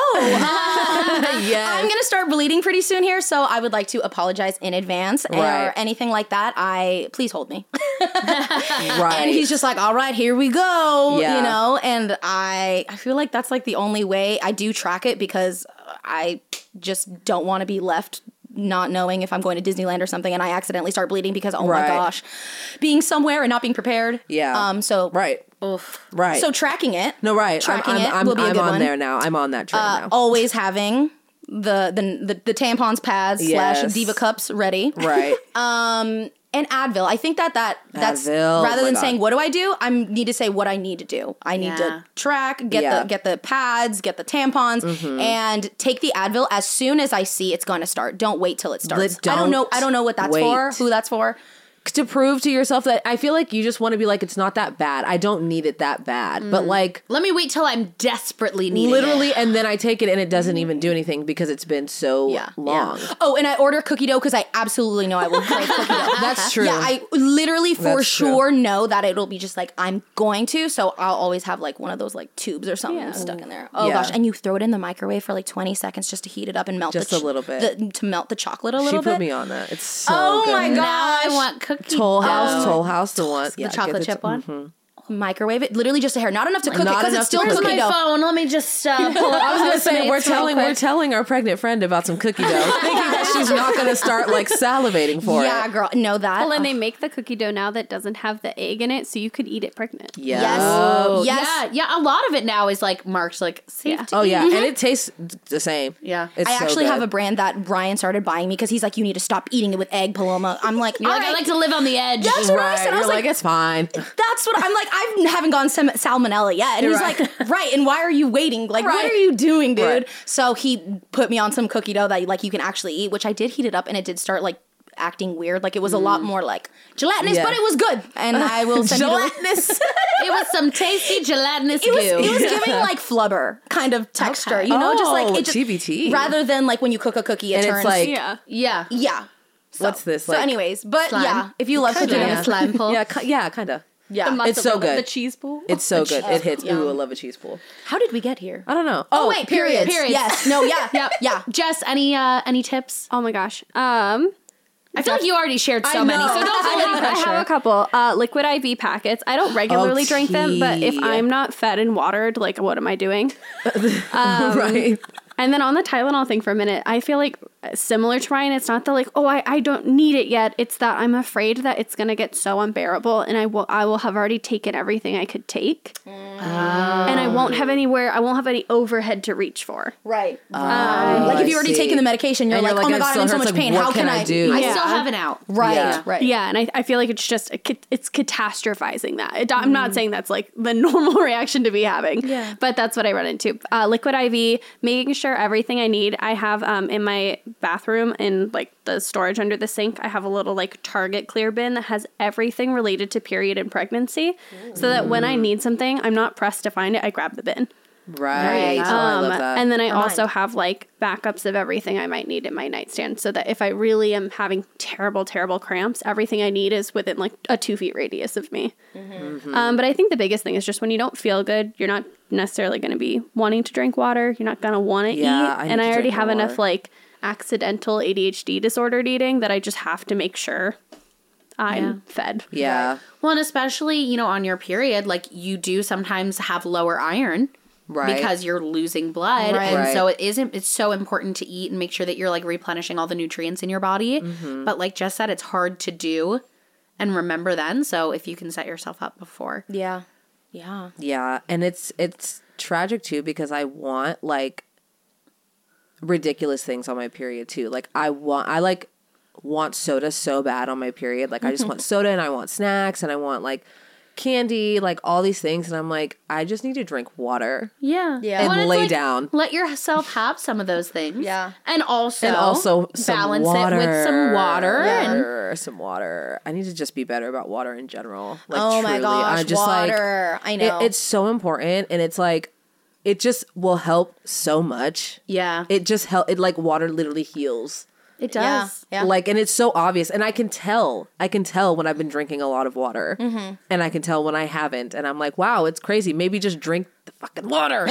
yes. I'm going to start bleeding pretty soon here, so I would like to apologize in advance or anything like that. Please hold me. Right. And he's just all right, here we go, Yeah. and I feel like that's the only way I do track it because I just don't want to be left not knowing if I'm going to Disneyland or something and I accidentally start bleeding because, oh my gosh, being somewhere and not being prepared. Yeah. So. Right. Oof. Right. So tracking it. No, right. Tracking I'm will be a good on one. there now. I'm on that train now. Always having the tampons, pads / Diva cups ready. Right. And Advil. I think that's Advil, rather than God. saying what do I do, I need to say what I need to do. I need to track, get the pads, get the tampons, and take the Advil as soon as I see it's going to start. Don't wait till it starts. I don't know what that's for, who that's for. To prove to yourself that I feel like you just want to be it's not that bad. I don't need it that bad. But let me wait till I'm desperately needing literally, it. and then I take it and it doesn't even do anything because it's been so long. Yeah. Oh, and I order cookie dough because I absolutely know I will crave cookie dough. That's true. Yeah, I literally for That's sure know that it'll be just I'm going to. So I'll always have one of those tubes or something stuck in there. Oh gosh, and you throw it in the microwave for 20 seconds just to heat it up and melt just a little bit to melt the chocolate a little bit. She put me on that. It's so good. My gosh, now I want cookie Toll dough. House, the one. The chocolate chip one. Microwave it, literally just a hair, not enough to cook Not it because enough it's still to cook cookie it. dough. Phone. Let me just pull it. I was gonna say we're telling our pregnant friend about some cookie dough, thinking that she's not gonna start salivating for it. Yeah, girl, know that. Well, and they make the cookie dough now that doesn't have the egg in it, so you could eat it pregnant. Yes. Yeah. A lot of it now is marked safe to Oh eat. yeah, and it tastes the same. Yeah. It's I so actually good. have a brand that Ryan started buying me because he's like, you need to stop eating it with egg, Paloma. I'm like, You're all like, I right. like to live on the edge. That's what I said. I was You're like, it's fine. that's what I'm like. I haven't gone salmonella yet. And he's Right. like, right. And why are you waiting? What are you doing, dude? Right. So he put me on some cookie dough that you can actually eat, which I did heat it up and it did start acting weird. It was a lot more gelatinous, but it was good. And I will send Gelatinous. It was some tasty gelatinous goo. It was giving flubber kind of texture, you know, just GBT. rather than when you cook a cookie, it And turns. it's Yeah. Yeah. So, What's this? So, anyways, but slime. yeah, if you love cookie Kinda. dough, Slime pull. Yeah, kind of. yeah. It's so good. The cheese pool. It's so good. It hits. Yum. Ooh, I love a cheese pool. How did we get here? I don't know. Oh wait, periods. periods. Yes. No. Yeah. Yep. Yeah. Jess, any tips? Oh my gosh. I feel like you already shared so many, so don't feel any I pressure. have a couple liquid IV packets. I don't regularly drink them, but if I'm not fed and watered, like, what am I doing? Right. And then on the Tylenol thing for a minute, I feel like similar to Ryan, it's not that like, oh, I don't need it yet. It's that I'm afraid that it's going to get so unbearable and I will have already taken everything I could take. And I won't have any overhead to reach for. Right. Like if you've already taken the medication, you're like, oh my God, I'm in so much pain. How can I do? I still have an out. Right. Right. Yeah, and I feel like it's just it's catastrophizing that. I'm not saying that's like the normal reaction to be having, but that's what I run into. Liquid IV, making sure everything I need. I have in my bathroom in like the storage under the sink. I have a little like Target clear bin that has everything related to period and pregnancy, so that when I need something, I'm not pressed to find it. I grab the bin. Right. Oh, I love that. And then I also have like backups of everything I might need in my nightstand, so that if I really am having terrible cramps, everything I need is within like a 2 feet radius of me. But I think the biggest thing is just when you don't feel good, you're not necessarily going to be wanting to drink water. You're not going to want to eat. And I already have enough like accidental ADHD disordered eating that I just have to make sure I'm fed. Yeah. Well, and especially, you know, on your period, like you do sometimes have lower iron. Right. Because you're losing blood. Right. And so it's so important to eat and make sure that you're like replenishing all the nutrients in your body. But like Jess said, it's hard to do and remember then. So if you can set yourself up before. Yeah. Yeah. Yeah. And it's tragic too, because I want like ridiculous things on my period too. Like I want soda so bad on my period. Like I just want soda and I want snacks and I want like candy, like all these things, and I'm like, I just need to drink water. Yeah. And lay down. Let yourself have some of those things. Yeah. And also some balance water. it with some water. Some water. I need to just be better about water in general. Like, Oh my truly. gosh, I'm just water. Like, I know. It's so important, and it's like, it just will help so much. Yeah. It just it like water literally heals. It does. Yeah. Like, and it's so obvious. And I can tell when I've been drinking a lot of water. And I can tell when I haven't. And I'm like, wow, it's crazy. Maybe just drink the fucking water.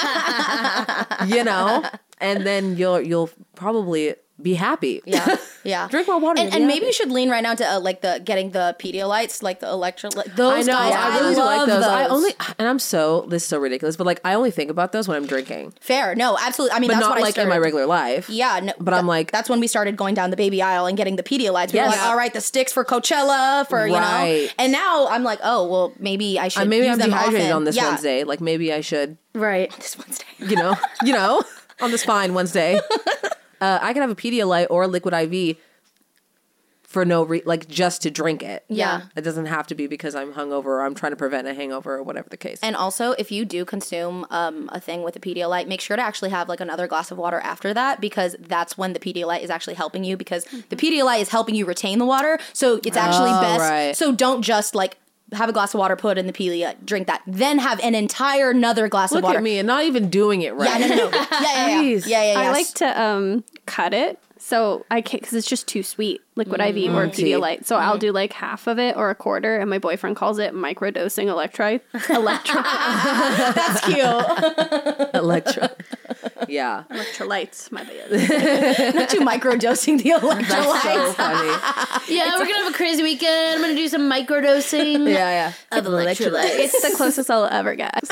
You know? And then you'll probably be happy. Yeah. Yeah. Drink more water. And maybe you should lean right now to like getting the Pedialytes, like the electrolyte. Those I know. guys, I really do like love those. This is so ridiculous, but like I only think about those when I'm drinking. Fair. No, absolutely. I mean, But that's not what I like started. in my regular life. Yeah, no, But I'm like, that's when we started going down the baby aisle and getting the Pedialytes. We were Yes. like, all right, the sticks for Coachella, for you know. Right. And now I'm like, oh well, maybe I should. maybe use I'm them dehydrated often. on this Yeah. Wednesday. Like maybe I should, Right. This Wednesday. you know, on this fine Wednesday. I can have a Pedialyte or a liquid IV for like just to drink it. Yeah. It doesn't have to be because I'm hungover or I'm trying to prevent a hangover or whatever the case. And also, if you do consume a thing with a Pedialyte, make sure to actually have like another glass of water after that, because that's when the Pedialyte is actually helping you, because the Pedialyte is helping you retain the water. So it's actually best. right. So don't just like have a glass of water, put it in the Pedialyte, drink that, then have an entire another glass Look of water. at me and not even doing it right. Yeah, no. Yeah. Jeez. Yeah. I like to cut it. So I can't, because it's just too sweet, liquid IV or Pedialyte. So I'll do like half of it or a quarter, and my boyfriend calls it microdosing electrolyte. That's cute. Electro. Yeah. Electrolytes, my bad. Not you microdosing the electrolytes. So funny. Yeah, we're gonna have a crazy weekend. I'm gonna do some microdosing Yeah. of electrolytes. It's the closest I'll ever get.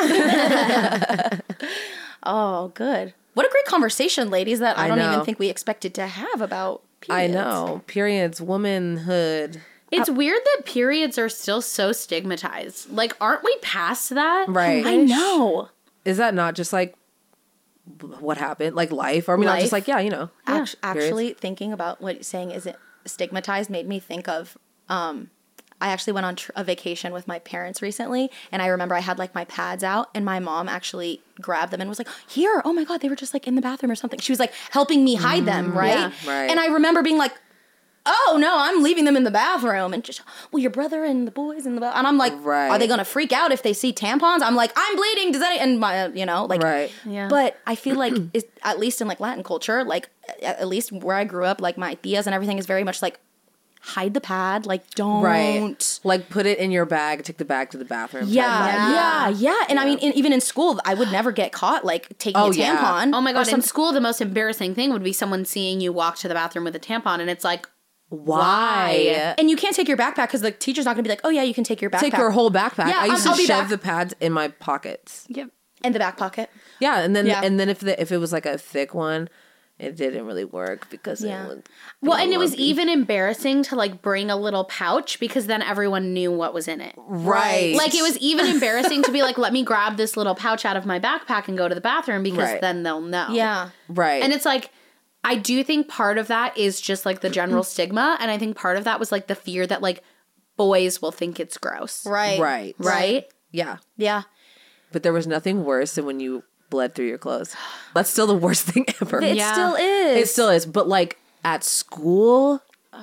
Oh, good. What a great conversation, ladies, that I don't know. even think we expected to have about I periods. know. Periods, womanhood. It's weird that periods are still so stigmatized. Like, aren't we past that? Right. I know. Is that not just like what happened? Like life? Or I mean, not just Life. like, yeah, you know. Actually, thinking about what you're saying isn't stigmatized made me think of, I actually went on a vacation with my parents recently, and I remember I had like my pads out, and my mom actually grabbed them and was like, here, oh my God, they were just like in the bathroom or something. She was like helping me hide them, right? Yeah, right. And I remember being like, oh no, I'm leaving them in the bathroom, and just, well, your brother and the boys in the bathroom. And I'm like, Right. are they gonna freak out if they see tampons? I'm like, I'm bleeding, does that, and my, you know, like, Right. Yeah. But I feel like, at least in like Latin culture, like at least where I grew up, like my tias and everything is very much like, hide the pad, like don't. Right. Like put it in your bag, take the bag to the bathroom. Yeah. And I mean, even in school, I would never get caught like taking a yeah. tampon. Oh my or God, in some- school, the most embarrassing thing would be someone seeing you walk to the bathroom with a tampon, and it's like, Why? And you can't take your backpack because the teacher's not going to be like, oh yeah, you can take your backpack. Take your whole backpack. Yeah, I used I'll to be shove back. the pads in my pockets. Yep. In the back pocket. Yeah, and then if it was like a thick one, it didn't really work because it would Well, and it was even embarrassing to like bring a little pouch because then everyone knew what was in it. right. Like it was even embarrassing to be like, let me grab this little pouch out of my backpack and go to the bathroom because Right. then they'll know. Yeah. right. And it's like, I do think part of that is just like the general stigma. And I think part of that was like the fear that like boys will think it's gross. Right. right. Right? Yeah. Yeah. But there was nothing worse than when you bled through your clothes. That's still the worst thing ever. It still is. It still is. But like at school,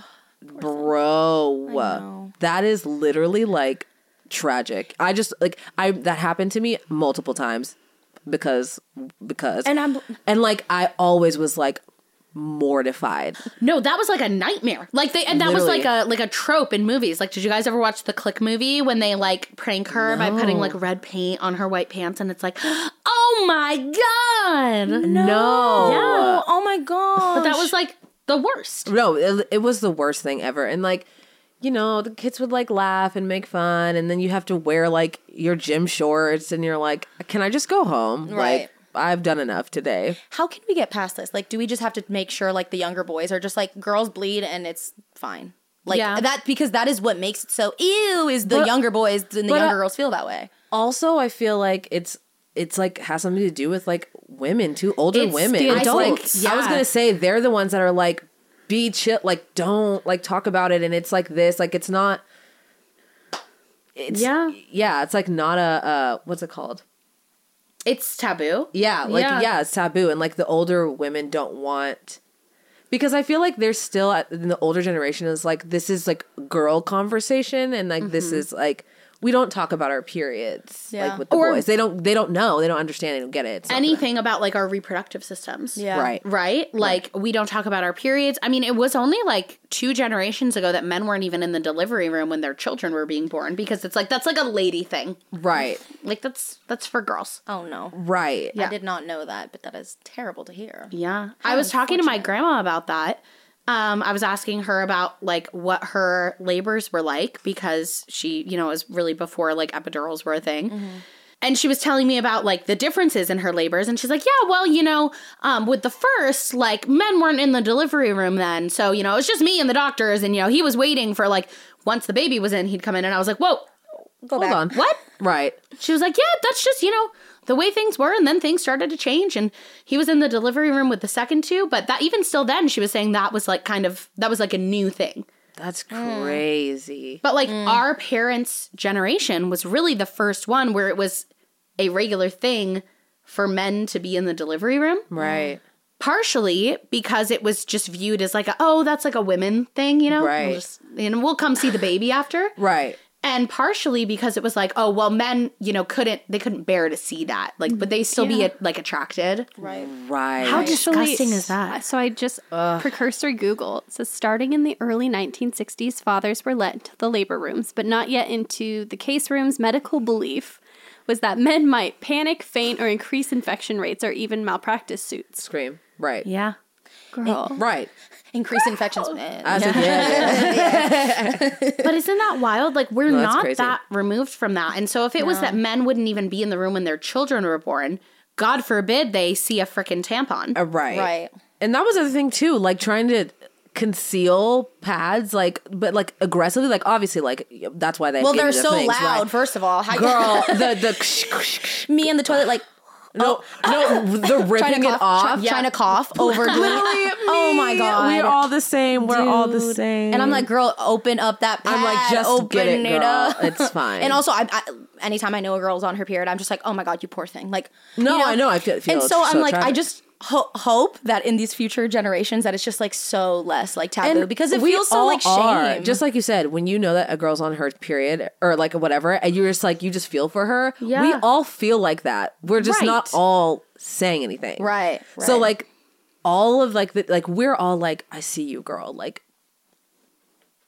bro, that is literally like tragic. That happened to me multiple times because and like I always was like mortified. No, that was like a nightmare. Like that was like a trope in movies. Like, did you guys ever watch the Click movie when they like prank her by putting like red paint on her white pants and it's like, oh my god, No. yeah, Oh my god. but that was like the worst. No, it was the worst thing ever. And like, you know, the kids would like laugh and make fun, and then you have to wear like your gym shorts, and you're like, can I just go home? Right. Like, I've done enough today. How can we get past this? Like, do we just have to make sure like the younger boys are just like girls bleed and it's fine? Like that, because that is what makes it so ew is the younger boys and the younger girls feel that way. Also, I feel like it's like has something to do with like women too, older It's women. the It's adults. like, I was gonna say they're the ones that are like, be chill, like don't like talk about it, and it's like this, like it's not. It's it's like not a what's it called? It's taboo. Yeah, it's taboo, and like the older women don't want, because I feel like there's still in the older generation is like this is like girl conversation, and like this is like we don't talk about our periods like with the boys. They don't know, they don't understand, they don't get it. It's Anything about like our reproductive systems. Yeah. Right? Like we don't talk about our periods. I mean, it was only like 2 generations ago that men weren't even in the delivery room when their children were being born because it's like that's like a lady thing. right, Like that's for girls. Oh no. right. I did not know that, but that is terrible to hear. Yeah. I was talking to my grandma about that. I was asking her about like what her labors were like because she, you know, it was really before like epidurals were a thing. And she was telling me about like the differences in her labors. And she's like, yeah, well, you know, with the first, like men weren't in the delivery room then. So, you know, it was just me and the doctors. And, you know, he was waiting for like once the baby was in, he'd come in. And I was like, whoa, Go Hold back. on. what? Right. She was like, yeah, that's just, you know, the way things were. And then things started to change. And he was in the delivery room with the second 2. But that even still then, she was saying that was like that was like a new thing. That's crazy. But like our parents' generation was really the first one where it was a regular thing for men to be in the delivery room. Right. Partially because it was just viewed as like, that's like a women thing, you know? Right. We'll come see the baby after. Right. And partially because it was like, oh, well, men, you know, they couldn't bear to see that. Like, but they still be like attracted. Right. Right. How disgusting is that? So I just precursor Google. It says starting in the early 1960s, fathers were led to the labor rooms, but not yet into the case rooms. Medical belief was that men might panic, faint, or increase infection rates, or even malpractice suits. Scream. Right. Yeah. Girl. Right. Increase infections. I said, yeah. But isn't that wild? Like, we're that's not crazy. that removed from that. And so if it was that men wouldn't even be in the room when their children were born, God forbid they see a frickin' tampon. Right. Right. And that was the other thing too, like trying to conceal pads, like, but like aggressively, like obviously, like that's why they. Well, gave they're you the so things, loud. right? First of all, how Girl, the me in the toilet, like no, the ripping it off, trying to cough over. Literally, oh my god, we're all the same. We're all the same. And I'm like, girl, open up that pad. I'm like, just open get it, girl. up. It's fine. And also, I anytime I know a girl's on her period, I'm just like, oh my god, you poor thing. Like, no, you know? I know. I feel. And so I'm like, tragic. I just hope that in these future generations that it's just like so less like taboo, And because it we feels so all like shame. are. Just like you said, when you know that a girl's on her period or like whatever, and you're just like, you just feel for her. Yeah. We all feel like that. We're just not Right. all saying anything. Right. So like all of like we're all like, I see you, girl. Like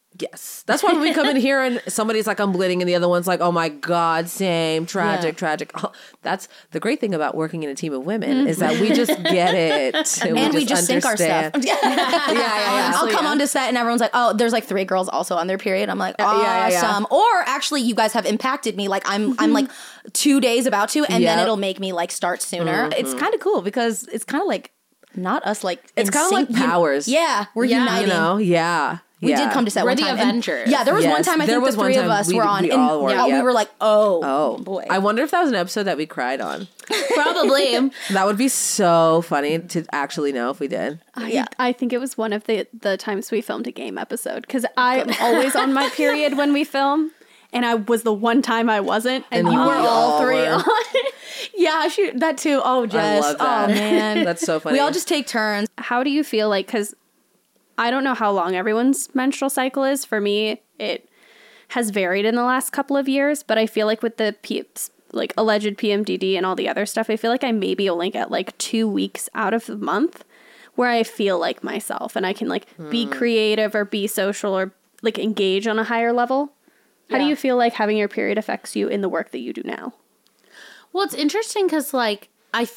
Yes. That's why when we come in here and somebody's like, I'm bleeding, and the other one's like, oh my God, same, tragic. Oh, that's the great thing about working in a team of women is that we just get it. And we just sync our stuff. Yeah. I'll come on to set and everyone's like, oh, there's like 3 girls also on their period. I'm like, awesome. Or actually, you guys have impacted me. Like I'm like 2 days about to, and then it'll make me like start sooner. It's kind of cool because it's kind of like not us like it's kind of like powers. We're uniting. You know, We did come to set we're one the time. Avengers. There was one time I think the 3 of us were on, and we were like, oh boy. I wonder if that was an episode that we cried on. Probably. That would be so funny to actually know if we did. I think it was one of the times we filmed a game episode because I'm always on my period when we film. And I was the one time I wasn't, and you were all 3 on. Yeah, shoot, that too. Oh, Jess. I love that. Oh, man. That's so funny. We all just take turns. How do you feel like, because I don't know how long everyone's menstrual cycle is. For me, it has varied in the last couple of years, but I feel like with the like alleged PMDD and all the other stuff, I feel like I maybe only get like 2 weeks out of the month where I feel like myself and I can like be creative or be social or like engage on a higher level. How do you feel like having your period affects you in the work that you do now? Well, it's interesting because, like,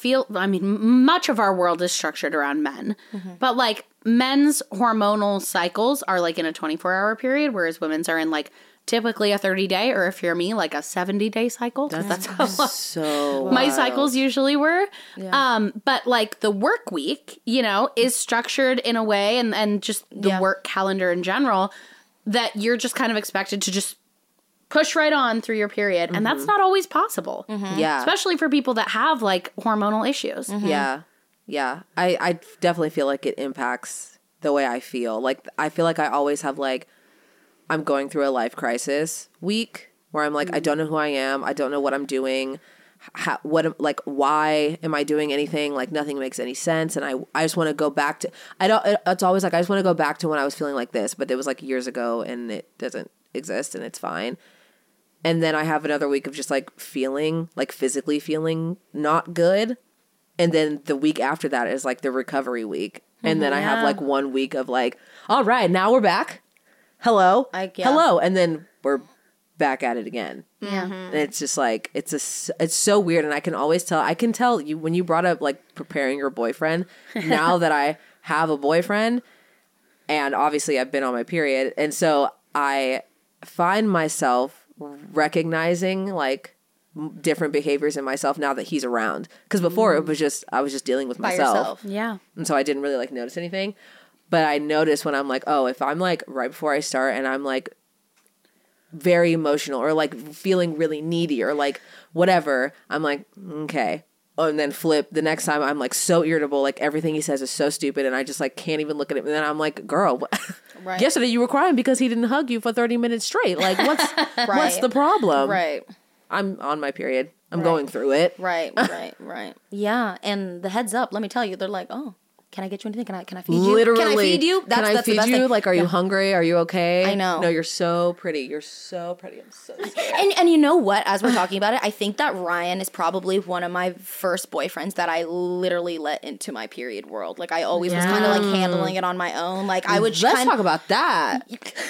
much of our world is structured around men. But, like, men's hormonal cycles are, like, in a 24-hour period, whereas women's are in, like, typically a 30-day, or if you're me, like a 70-day cycle. That's how my cycles usually were. Yeah. But, like, the work week, you know, is structured in a way, and just the work calendar in general, that you're just kind of expected to just push right on through your period. And that's not always possible. Yeah. Especially for people that have like hormonal issues. Yeah. I definitely feel like it impacts the way I feel. Like, I feel like I always have like, I'm going through a life crisis week where I'm like, I don't know who I am. I don't know what I'm doing. Why am I doing anything? Like, nothing makes any sense. And I just want to go back to, it's always like, I just want to go back to when I was feeling like this, but it was like years ago and it doesn't exist and it's fine. And then I have another week of just like feeling, like physically feeling not good. And then the week after that is like the recovery week. And then I have like 1 week of like, all right, now we're back. Hello. Hello. And then we're back at it again. Yeah. And it's just like, it's so weird. And I can tell you when you brought up like preparing your boyfriend, now that I have a boyfriend and obviously I've been on my period. And so I find myself recognizing like different behaviors in myself now that he's around, because before it was just I was just dealing with myself. And so I didn't really like notice anything, but I notice when I'm like, oh, if I'm like right before I start and I'm like very emotional or like feeling really needy or like whatever, I'm like, okay. And then flip the next time I'm like so irritable, like everything he says is so stupid and I just like can't even look at him. And then I'm like, girl, yesterday you were crying because he didn't hug you for 30 minutes straight. Like, what's the problem? Right. I'm on my period. I'm going through it. Right. Yeah. And the heads up, let me tell you, they're like, oh, can I get you anything? Can I feed you? Literally. Can I feed you? That's the best thing. Like, are you hungry? Are you okay? I know. No, you're so pretty. You're so pretty. I'm so scared. And you know what? As we're talking about it, I think that Ryan is probably one of my first boyfriends that I literally let into my period world. Like, I always was kind of like handling it on my own. Like, I would Let's talk about that.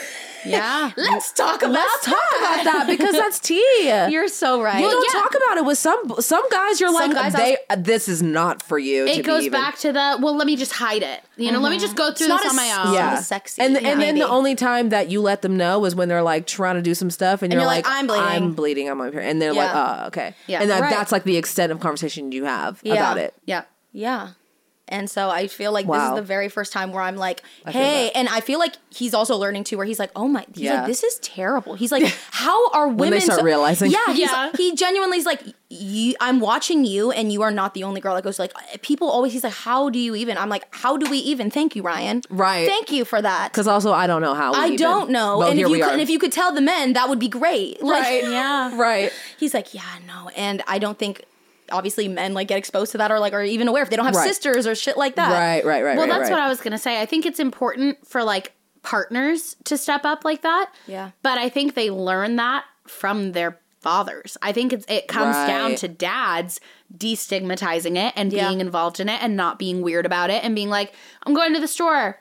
Yeah. Let's talk about that because that's tea. You're so right. You don't talk about it with some guys. You're some like, guys this is not for you. It goes back to the, well, let me just hide it. You know, let me just go through this on my own. Yeah. Sexy. And then the only time that you let them know was when they're like trying to do some stuff and you're like, I'm bleeding on my period. And they're like, oh, okay. Yeah. And that's like the extent of conversation you have about it. Yeah. Yeah. And so I feel like this is the very first time where I'm like, hey, and I feel like he's also learning too, where he's like, oh my, he's like, this is terrible. He's like, how are women? When they start realizing. Yeah, he genuinely is like, I'm watching you and you are not the only girl that goes like, people always, he's like, how do you even? I'm like, how do we even? Thank you, Ryan. Right. Thank you for that. Because also I don't know how I don't know. Well, and if you could tell the men, that would be great. Like, right. Yeah. Right. He's like, yeah, no. And I don't think, obviously men like get exposed to that or even aware if they don't have sisters or shit like that. Right. Well, that's what I was going to say. I think it's important for like partners to step up like that. Yeah. But I think they learn that from their fathers. I think it comes down to dads destigmatizing it and being involved in it and not being weird about it and being like, I'm going to the store.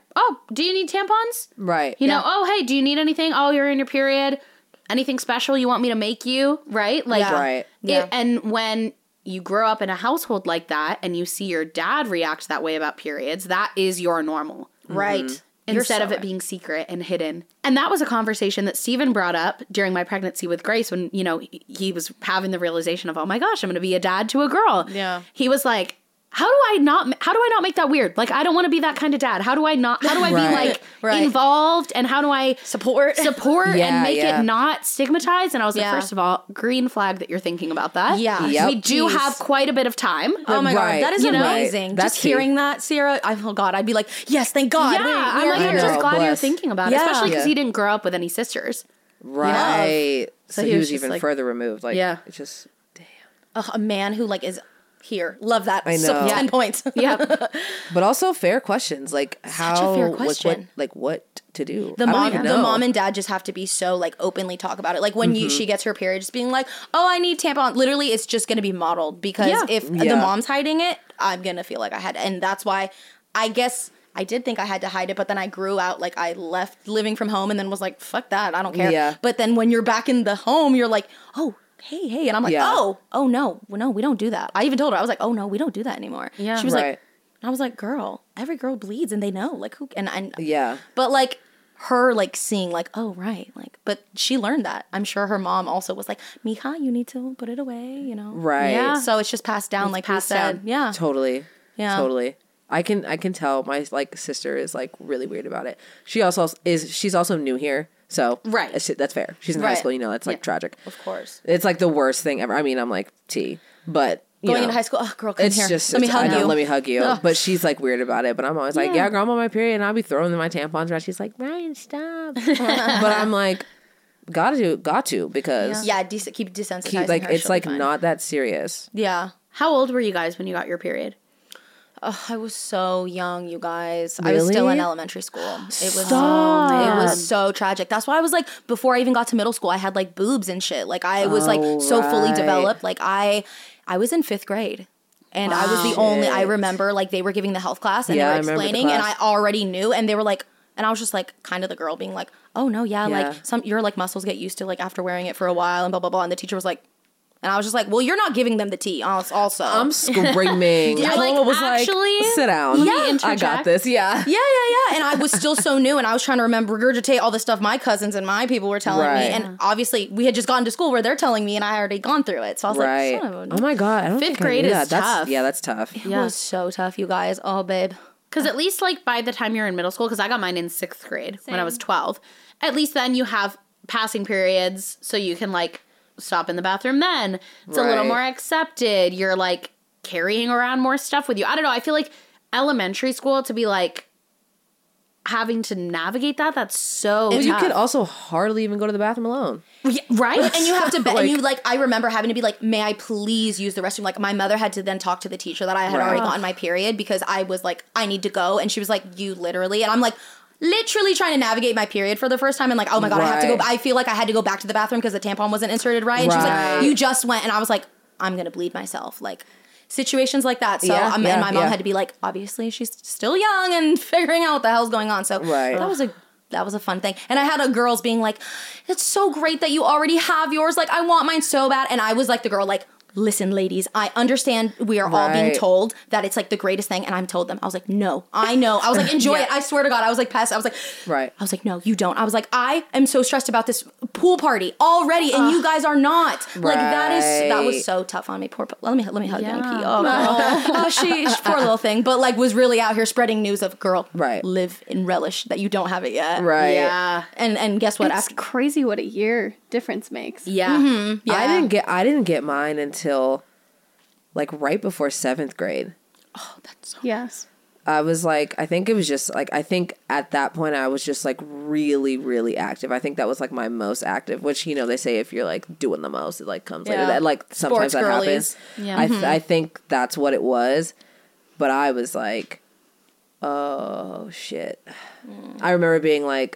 oh, do you need tampons? Right. You know, oh, hey, do you need anything? Oh, you're in your period. Anything special you want me to make you? Right? Like, Right. And when you grow up in a household like that and you see your dad react that way about periods, that is your normal. Right. Instead of it being secret and hidden. And that was a conversation that Steven brought up during my pregnancy with Grace when, you know, he was having the realization of, oh my gosh, I'm going to be a dad to a girl. Yeah. He was like, how do I not make that weird? Like, I don't want to be that kind of dad. How do I be like involved, and how do I support and make it not stigmatized? And I was like, first of all, green flag that you're thinking about that. Yeah. Yep. We do have quite a bit of time. Oh my God. That is amazing. That's just hearing that, Sierra, oh God, I'd be like, yes, thank God. Yeah, I'm like, I'm just glad you're thinking about it, especially because Yeah. he didn't grow up with any sisters. Right. So he was even like, further removed. Like, it's just, damn. A man who like is here. Love that. I know. So 10 points. Yeah. But also fair questions. Like, how, Such a fair question. what to do? The mom and dad just have to be so like openly talk about it. Like when she gets her period, just being like, oh, I need tampon. Literally, it's just going to be modeled because if the mom's hiding it, I'm going to feel like I had, and that's why I guess I did think I had to hide it, but then I grew out, like I left living from home and then was like, fuck that. I don't care. Yeah. But then when you're back in the home, you're like, oh, hey. And I'm like, oh, no, we don't do that. I even told her, I was like, oh no, we don't do that anymore. Yeah. She was like, I was like, girl, every girl bleeds and they know, like who, and I, Yeah. but like her like seeing like, oh right, like, but she learned that. I'm sure her mom also was like, mija, you need to put it away, you know? Right. Yeah. So it's just passed down, like passed down. Yeah. Totally. Yeah. Totally. I can tell my like sister is like really weird about it. She's also new here. So that's fair. She's in high school, you know, that's like tragic. Of course. It's like the worst thing ever. I mean, I'm like but going into high school, oh girl, come it's here. Just, let me hug you. Let me hug you. But she's like weird about it. But I'm always like, yeah, girl, I'm on my period, and I'll be throwing my tampons around. She's like, Ryan, stop. But I'm like, got to because keep desensitizing like her, it's she'll like be fine. not that serious. Yeah. How old were you guys when you got your period? Oh, I was so young, you guys. Really? I was still in elementary school. It was so tragic. That's why I was like, before I even got to middle school, I had like boobs and shit. Like I was like so fully developed. Like I was in 5th grade. And I was the only, I remember like they were giving the health class and they were explaining and I already knew, and they were like, and I was just like kind of the girl being like, oh no, like your like muscles get used to like after wearing it for a while and blah, blah, blah. And the teacher was like, and I was just like, well, you're not giving them the tea also. I'm screaming. You're like, was actually, like, sit down. Yeah, I got this. Yeah. Yeah. And I was still so new and I was trying to regurgitate all the stuff my cousins and my people were telling me. And obviously we had just gone to school where they're telling me and I had already gone through it. So I was like, son of a... Oh my God. I don't 5th grade is tough. That's tough. It was so tough, you guys. Oh, babe. Because at least like by the time you're in middle school, because I got mine in 6th grade when I was 12, at least then you have passing periods so you can like stop in the bathroom then. It's a little more accepted. You're like carrying around more stuff with you. I don't know. I feel like elementary school to be like having to navigate that's so tough. You could also hardly even go to the bathroom alone. Yeah, right? And you have to and you like, I remember having to be like, may I please use the restroom? Like my mother had to then talk to the teacher that I had already gotten my period because I was like, I need to go. And she was like, you literally, and I'm like, literally trying to navigate my period for the first time and like, oh my God, I have to go. I feel like I had to go back to the bathroom because the tampon wasn't inserted right. And she was like, you just went. And I was like, I'm going to bleed myself. Like situations like that. So and my mom had to be like, obviously she's still young and figuring out what the hell's going on. So that was a fun thing. And I had girls being like, it's so great that you already have yours. Like I want mine so bad. And I was like the girl like, listen, ladies, I understand we are all being told that it's like the greatest thing. And I'm told them, I was like, no, I know. I was like, enjoy it. I swear to God. I was like, pass. I was like, I was like, no, you don't. I was like, I am so stressed about this pool party already. And you guys are not. Like that was so tough on me. Poor, let me hug young P. Oh, she poor little thing. But like was really out here spreading news of girl, live and relish that you don't have it yet. Right. Yeah. And guess what? It's crazy what a year difference makes. Yeah. Mm-hmm. Yeah. I didn't get mine until like right before 7th grade. Oh, that's so yes. I was like, I think it was just like, I think at that point I was just like really, really active. I think that was like my most active, which, you know, they say if you're like doing the most, it like comes later. That like sometimes Sports that girlies. happens. Yeah. I think that's what it was. But I was like, oh shit. I remember being like,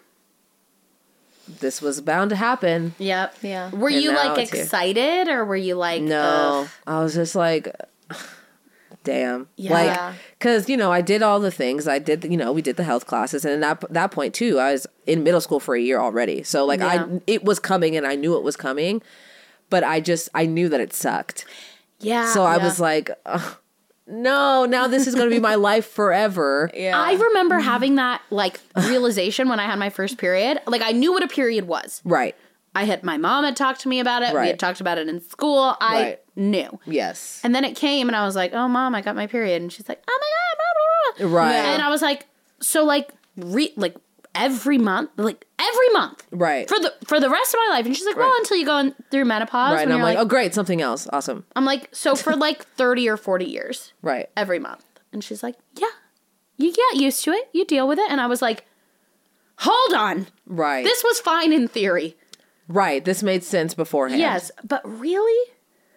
this was bound to happen. Yep. Yeah. Were you like excited or were you like, no, I was just like, damn. Yeah. Like, because, you know, I did all the things. I did, you know, we did the health classes. And at that point, too, I was in middle school for a year already. So, like, it was coming and I knew it was coming. But I knew that it sucked. Yeah. So I was like, no, now this is going to be my life forever. Yeah. I remember having that, like, realization when I had my first period. Like, I knew what a period was. Right. My mom had talked to me about it. Right. We had talked about it in school. I knew. Yes. And then it came and I was like, oh, Mom, I got my period. And she's like, oh my God, blah, blah, blah. Right. And I was like, so like, every month, right, for the rest of my life. And she's like, well, until you go through menopause. Right. And I'm like, oh, great, something else, awesome. I'm like, so for like 30 or 40 years, right, every month. And she's like, yeah, you get used to it, you deal with it. And I was like, hold on, right, this was fine in theory, right, this made sense beforehand. yes, but really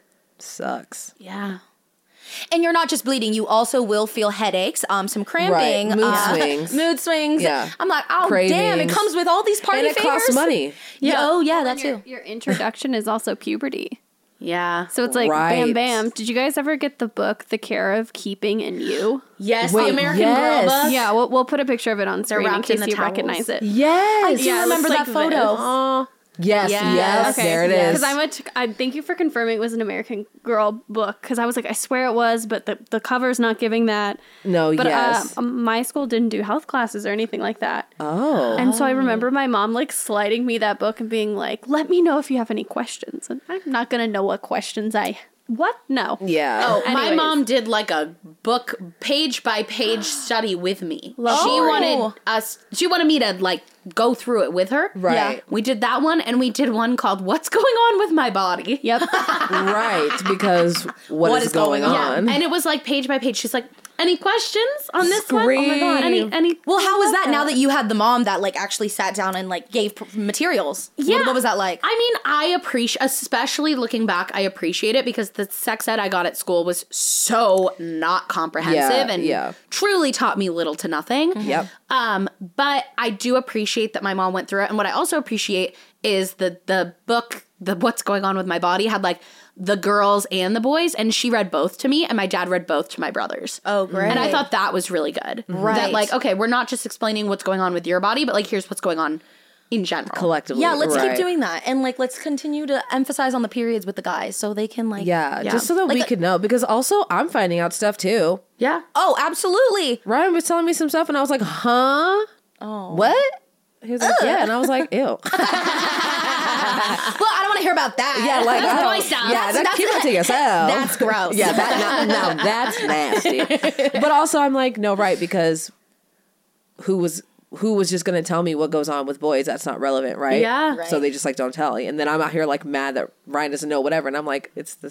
sucks. Yeah. And you're not just bleeding, you also will feel headaches, some cramping, right. mood swings. Yeah. I'm like, oh, damn, it comes with all these party and it favors. costs money. Yeah. Oh, yeah, that too. Your introduction is also puberty. Yeah. So it's like, Right. bam, bam. Did you guys ever get the book, The Care of Keeping in You? Yes, Wait, the American yes. Girl book. Yeah, we'll put a picture of it on screen in wrapped in case the you towels. recognize it. Yes. I do Yeah, it remember looks that like photo. Oh. Yes, yes, Okay. there it is. Because I thank you for confirming it was an American Girl book. Because I was like, I swear it was, but the cover's not giving that. No, But yes. my school didn't do health classes or anything like that. Oh. And so I remember my mom like sliding me that book and being like, let me know if you have any questions. And I'm not going to know what questions what? No. Yeah. Oh, my Anyways. mom did like a book page by page study with me. Love She it. wanted me to like go through it with her. Right. Yeah. We did that one and we did one called What's Going On with My Body. Yep. Right, because what is going on? And it was like page by page. She's like, any questions on this one? Oh my God. Any Well, how was that now that you had the mom that like actually sat down and like gave materials? Yeah. What was that like? I mean, I appreciate, especially looking back, I appreciate it because the sex ed I got at school was so not comprehensive and truly taught me little to nothing. Yep. But I do appreciate that my mom went through it. And what I also appreciate is the book, What's Going On with My Body had like the girls and the boys, and she read both to me, and my dad read both to my brothers. Oh, great. And I thought that was really good. Right. That like, okay, we're not just explaining what's going on with your body, but like, here's what's going on in general. Collectively. Yeah, let's right. keep doing that. And like, let's continue to emphasize on the periods with the guys so they can like. Yeah, just so that Like we could know. Because also, I'm finding out stuff too. Yeah. Oh, absolutely. Ryan was telling me some stuff, and I was like, huh? Oh. What? He was like, yeah. And I was like, ew. Well, I don't want to hear about that. Yeah, like, that's oh, boy stuff. yeah, That's keep it to yourself. That's gross. Yeah, now that's nasty. But also, I'm like, no, right, because who was just going to tell me what goes on with boys? That's not relevant, right? Yeah. Right. So they just like don't tell you. And then I'm out here like mad that Ryan doesn't know whatever. And I'm like, it's the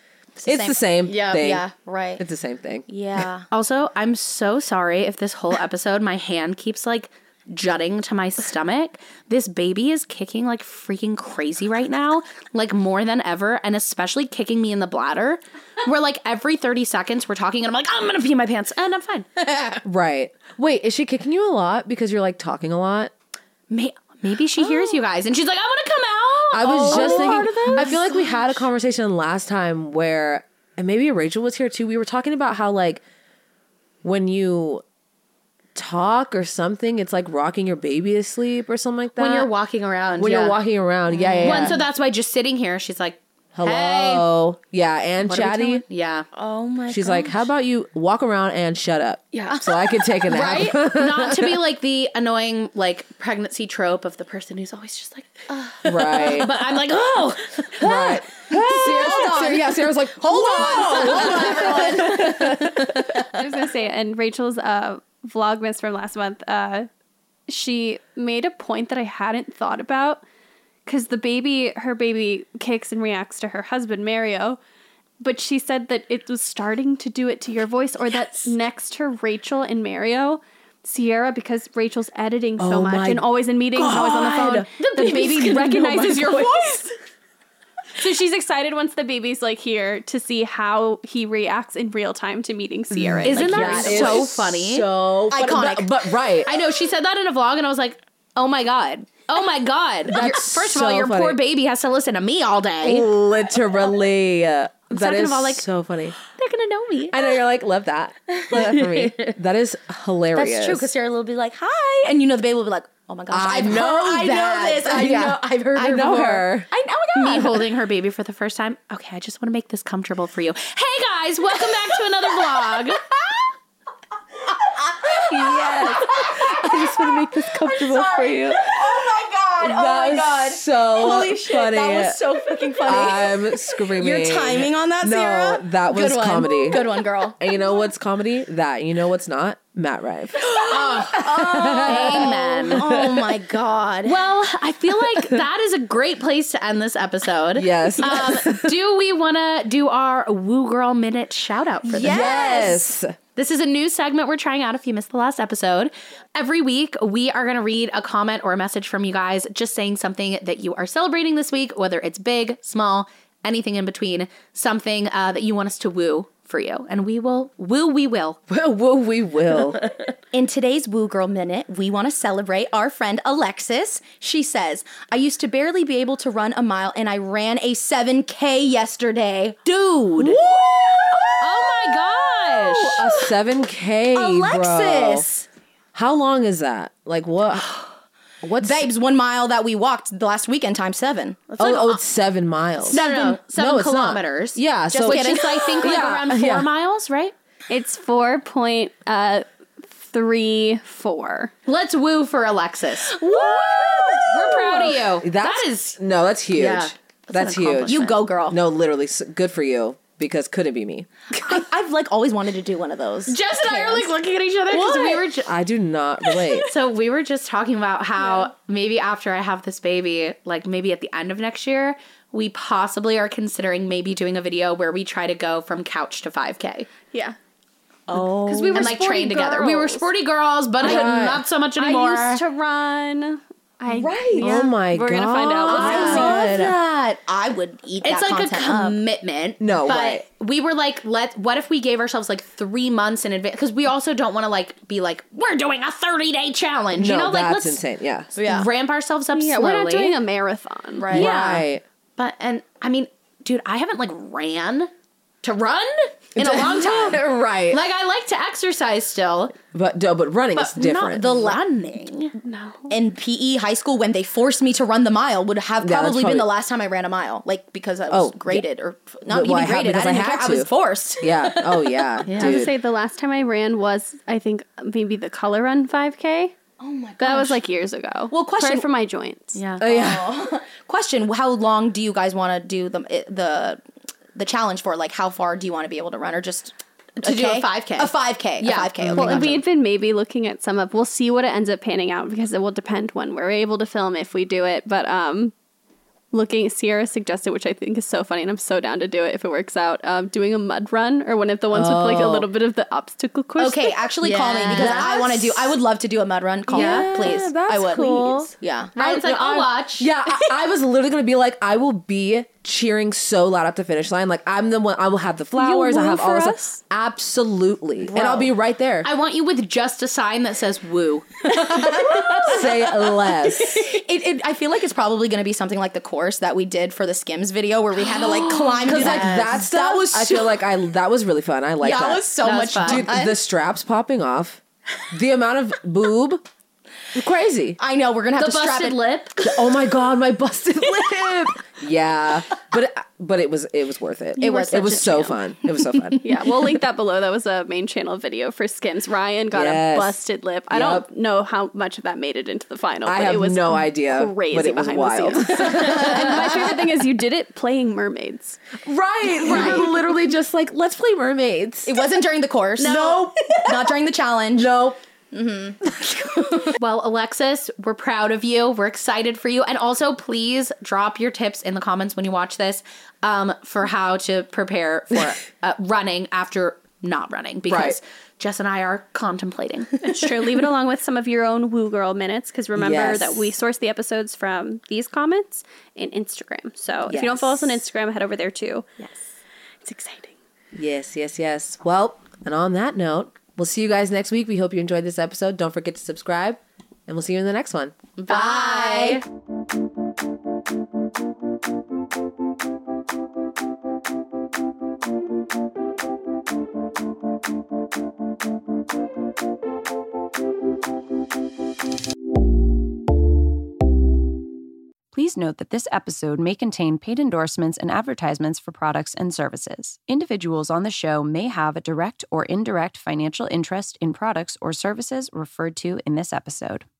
same thing. Yeah, right. It's the same thing. Yeah. Also, I'm so sorry if this whole episode my hand keeps like jutting to my stomach. This baby is kicking like freaking crazy right now, like more than ever, and especially kicking me in the bladder. Where like every 30 seconds we're talking and I'm like, I'm gonna pee my pants, and I'm fine. Right. Wait, is she kicking you a lot because you're like talking a lot? Maybe she hears you guys and she's like, I want to come out. I was just part of thinking, this? I feel like we had a conversation last time where, and maybe Rachel was here too, we were talking about how like when you talk or something, it's like rocking your baby to sleep or something like that. When you're walking around. When you're walking around. Yeah. Well, and so that's why just sitting here, she's like, hello. Hey. Yeah, and What are we chatty. doing? Yeah. Oh my She's like, how about you walk around and shut up? Yeah. So I could take a nap. Right? Not to be like the annoying like pregnancy trope of the person who's always just like, Right. but I'm like, oh, Right. Sarah's like, hold on, everyone. I was gonna say, and Rachel's Vlogmas from last month, she made a point that I hadn't thought about because her baby kicks and reacts to her husband Mario, but she said that it was starting to do it to your voice, or that next to Rachel and Mario, Sierra, because Rachel's editing so much and always in meetings and always on the phone, the baby recognizes your voice. So she's excited once the baby's like here to see how he reacts in real time to meeting Sierra. Isn't like, that so funny? So funny. Iconic. But right. I know she said that in a vlog and I was like, oh my God. Oh my God. First of all, so your funny. poor baby has to listen to me all day. Literally. That second is of all, like, so funny. The not gonna know me. I know, you're like, love that. Love that for me. That is hilarious. That's true, because Sarah will be like, hi. And the baby will be like, oh my gosh, I know this. I've heard her. I know before. her. I know, oh my God. Me holding her baby for the first time. Okay, I just want to make this comfortable for you. Hey guys, welcome back to another vlog. Yes. I just want to make this comfortable for you. Oh my God. So Holy shit, funny. that was so freaking funny. I'm screaming. Your timing on that, Sarah? No, that was Good one. comedy. Good one, girl. And you know what's comedy? That. You know what's not? Matt Rife. Amen. Oh my God. Well, I feel like that is a great place to end this episode. Yes. Do we want to do our Woo Girl Minute shout out for this? Yes. This is a new segment we're trying out if you missed the last episode. Every week, we are going to read a comment or a message from you guys just saying something that you are celebrating this week, whether it's big, small, anything in between, something that you want us to woo for you. And we will. We will. In today's Woo Girl Minute, we want to celebrate our friend Alexis. She says, I used to barely be able to run a mile and I ran a 7K yesterday. Dude. Oh my gosh. A 7K, Alexis. bro. How long is that? Like what? What's Babes, 1 mile that we walked the last weekend times 7. it's 7 miles. No. 7 it's not. kilometers. Yeah, Just so which is, I think, like around 4 miles, right? It's 4.34. Let's woo for Alexis. Woo! We're proud of you. That's huge. Yeah, that's an huge. You go, girl. No, literally, good for you. Because couldn't be me. I've like always wanted to do one of those. Jess and I are like looking at each other because we were I do not relate. So we were just talking about how maybe after I have this baby, like maybe at the end of next year, we possibly are considering maybe doing a video where we try to go from couch to 5K. Yeah. Oh. Because we were And like train together. We were sporty girls, but not so much anymore. I used to run. Oh my God. We're going to find out what's I happening. love that. I would eat that It's like a content up. commitment. No, but right. we were like, what if we gave ourselves like 3 months in advance? Because we also don't want to like be like, we're doing a 30-day challenge. No, you know, like that's let's insane. Yeah. ramp ourselves up Yeah, slowly. we're not doing a marathon. Right. Yeah. Right. But, and I mean, dude, I haven't like ran to run in a long time. Right. Like I like to exercise still, But running is different. not the running. No. In PE high school, when they forced me to run the mile, would have that's probably been probably- the last time I ran a mile. Like, because I was graded or not Well, even graded. because I I didn't had care. I to. was forced. Yeah. Oh, yeah. I was going to Dude. say the last time I ran was, I think, maybe the Color Run 5K. Oh my god. That was like years ago. Well, question- Sorry for my joints. Yeah. Oh, yeah. Question, how long do you guys want to do the challenge for? Like, how far do you want to be able to run, or just To do a 5K. A 5K. Yeah. A 5K. Okay, Well, gotcha. we had been maybe looking at some of, we'll see what it ends up panning out because it will depend when we're able to film if we do it. But Sierra suggested, which I think is so funny, and I'm so down to do it if it works out, doing a mud run or one of the ones with like a little bit of the obstacle course. Okay, actually call me because I would love to do a mud run. Call me, please. that's I would. cool. Yeah. Ryan's like, I'll watch. Yeah, I was literally going to be like, I will be cheering so loud at the finish line. Like, I'm the one, I will have the flowers, I woo have all for this us? stuff. Absolutely. And I'll be right there. I want you with just a sign that says woo. Say less. I feel like it's probably going to be something like the course that we did for the Skims video where we had to like climb through Because like that stuff, That was I feel like that was really fun. I like that. that was so That much was fun. fun. Dude, the straps popping off, the amount of boob, crazy. I know we're gonna have The to strap busted it. lip. Oh my God, my busted lip. Yeah, but it was worth it. It was so fun. It was so fun. Yeah, we'll link that below. That was a main channel video for Skims. Ryan got Yes. a busted lip. I don't know how much of that made it into the final, I but have it was no idea, crazy but it was behind wild. the scenes. And my favorite thing is you did it playing mermaids. Right. We're literally just like, let's play mermaids. It wasn't during the course. Nope. Not during the challenge. Nope. Well, Alexis, we're proud of you. We're excited for you. And also, please drop your tips in the comments when you watch this for how to prepare for running after not running, because Right. Jess and I are contemplating. It's true. Leave it along with some of your own Woo Girl minutes, because remember Yes. that we source the episodes from these comments in Instagram. So if you don't follow us on Instagram, head over there too. Yes. It's exciting. Yes. Well, and on that note, we'll see you guys next week. We hope you enjoyed this episode. Don't forget to subscribe, and we'll see you in the next one. Bye. Please note that this episode may contain paid endorsements and advertisements for products and services. Individuals on the show may have a direct or indirect financial interest in products or services referred to in this episode.